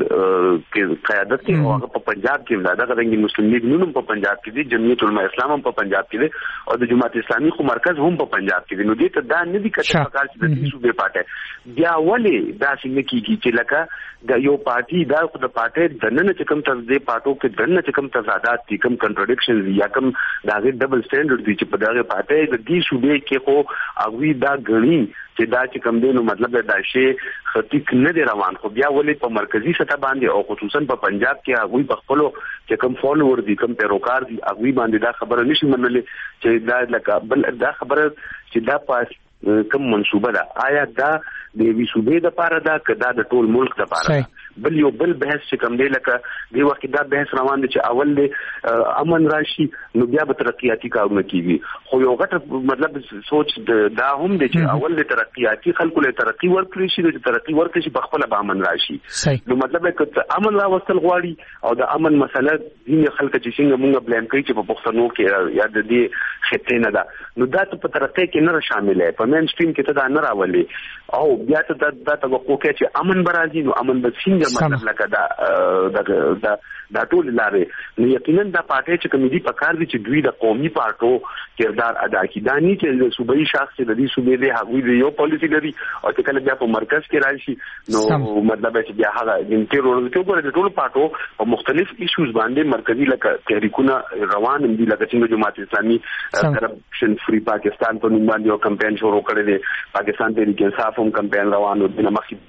کې قیادت کې هغه په پنجاب کې ولاده غوښتنګي مسلم لیگ نوم په پنجاب کې دی جمعیت علماء اسلام هم په پنجاب کې دی او د جماعت اسلامي خو مرکز هم په پنجاب کې دی نو دې ته دا نه دي کته پکار چې د دې صوبې پارټي بیا ولې دا څنګه کیږي چې لکه د یو پارټي دا خو د پارټي د نن چې کوم تر دې پارټو کې د نن چې کوم تضادات دي کوم کنټرډکشنز یا کوم دا غي ډبل سټانډرډ دي چې په دغه پارټي د دې صوبې کې خو اغوی دا غني چې دا چې کوم دی نو مطلب دا شی خطیک نه دی روان خو بیا ولې په مرکزی سطح باندې او خصوصا په پنجاب کې هغه په خپل چې کوم فالوور دي کوم پیروکار دي هغه باندې دا خبره نشي منلې چې دا لکه بل دا خبره چې دا پاس کوم منصوبه ده آیا دا د وی صوبې د پاره دا کدا د ټول ملک د پاره بل یو بل بحث چې کوم دی لکه دی وخت دا بحث روان دي چې اول دی امن راشي نو بیا به ترقیاتی کارونه کیږي خو یو غټ مطلب سوچ دا هم دی چې اول د ترقیاتی خلکو له ترقی ورکړي شي د ترقی ورکړي شي په خپل به امن راشي نو مطلب چې امن راوستل غواړي او د امن مسله دین خلک چې څنګه مونږ بلیم کوي چې په پښتنو کې یا د دې خطې نه ده نو دا په ترقی کې نه شامل ہے په مین سټریم کې ته دا نه راولي او بیا ته دا د توقع کې چې امن برازي نو امن به څنګه مطلب لکه دا دا دا ټول لارې نو یقینا دا پارټي چې کمیډي پکار دي چې دوی د قومي پارټو کردار ادا کړي دا نه چې د صوبایي شخص د دې صوبې له هغوی د یو پالیسي لري او چې کله بیا په مرکز کې راشي نو مطلب چې بیا هغه د تیرور د ټول د ټول پارټو په مختلف ایشوز باندې مرکزی لکه تحریکونه روان دي لکه څنګه جماعت اسلامي کرپشن فری پاکستان په نوم باندې یو کمپاین شروع کړی دی پاکستان تحریک انصاف هم کمپاین روان دی نو مخکې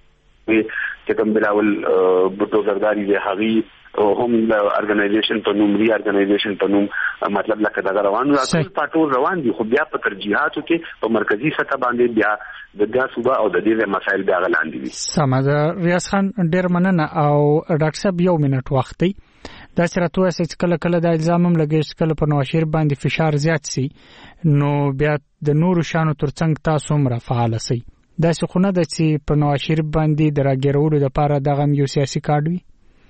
چې کوم بلاول بوتو زرداری دی هغه هم د ارګنایزیشن په نوم ری ارګنایزیشن په نوم مطلب لکه دا روان راځي پټول روان دي خو بیا په ترجیحاتو کې په مرکزی سطح باندې بیا د دا صوبه او د دې مسایل بیا غلاندې دي سمه ریاض خان ډیر مننه او ډاکټر صاحب یو منټ وخت دی دا سره توه چې کله کله د الزام هم لګیږي کله په نواشر باندې فشار زیات سي نو بیا د نورو شانو ترڅنګ تاسو هم را فعال سي دا څه خونه د چې په نواشر باندې دراګرولو د پاره دغه یو سیاسي کارت وي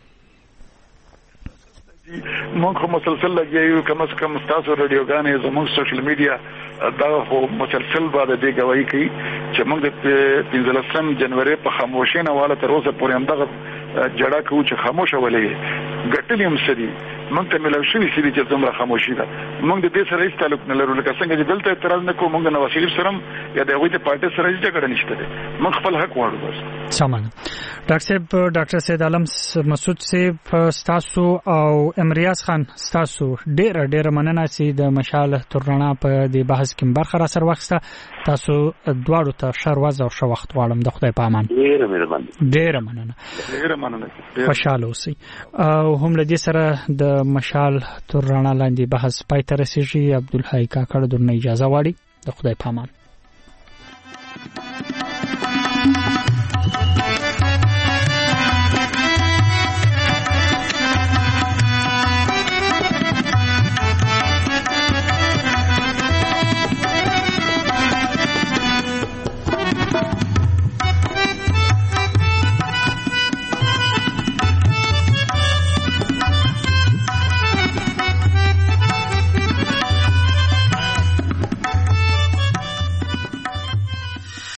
مونږ مسلسل لګیو کم از کم تاسو رادیوګانې زموږ سوشل میډیا دا خو مسلسل بعد د گواہی کوي چې موږ د پنځلسم جنوري په خاموشۍ نه والا تر اوسه پورې هم دغه جړه کوو چې خاموشه ولې ګټلې هم سړي موږ ته ملو شوی سړي چې زموږ خاموشي ده موږ د دې سره هیڅ تعلق نه لرو لکه څنګه چې دلته اعتراض نه کوو موږ نواز شریف سره یا د هغوی د پارټي سره هیڅ جګړه نشته ده موږ خپل حق غواړو بس سامان ډاکټر صاحب ډاکټر سید عالم مسعود صاحب تاسو او امریاز خان تاسو ډېر ډېر مننه چې د مشال ترنا په د بحث کې برخه را سره وخته تاسو دواړو ته ښه ورځ او ښه وخت غواړم د خدای په امان. ډېره مهرباني. ډېره مننه. ډېره مننه. خوشاله اوسئ. او هم له دې سره د مشال تر رڼا لاندې بحث پای ته رسیږي. عبدالحی کاکړ درنه اجازه غواړي. د خدای په امان.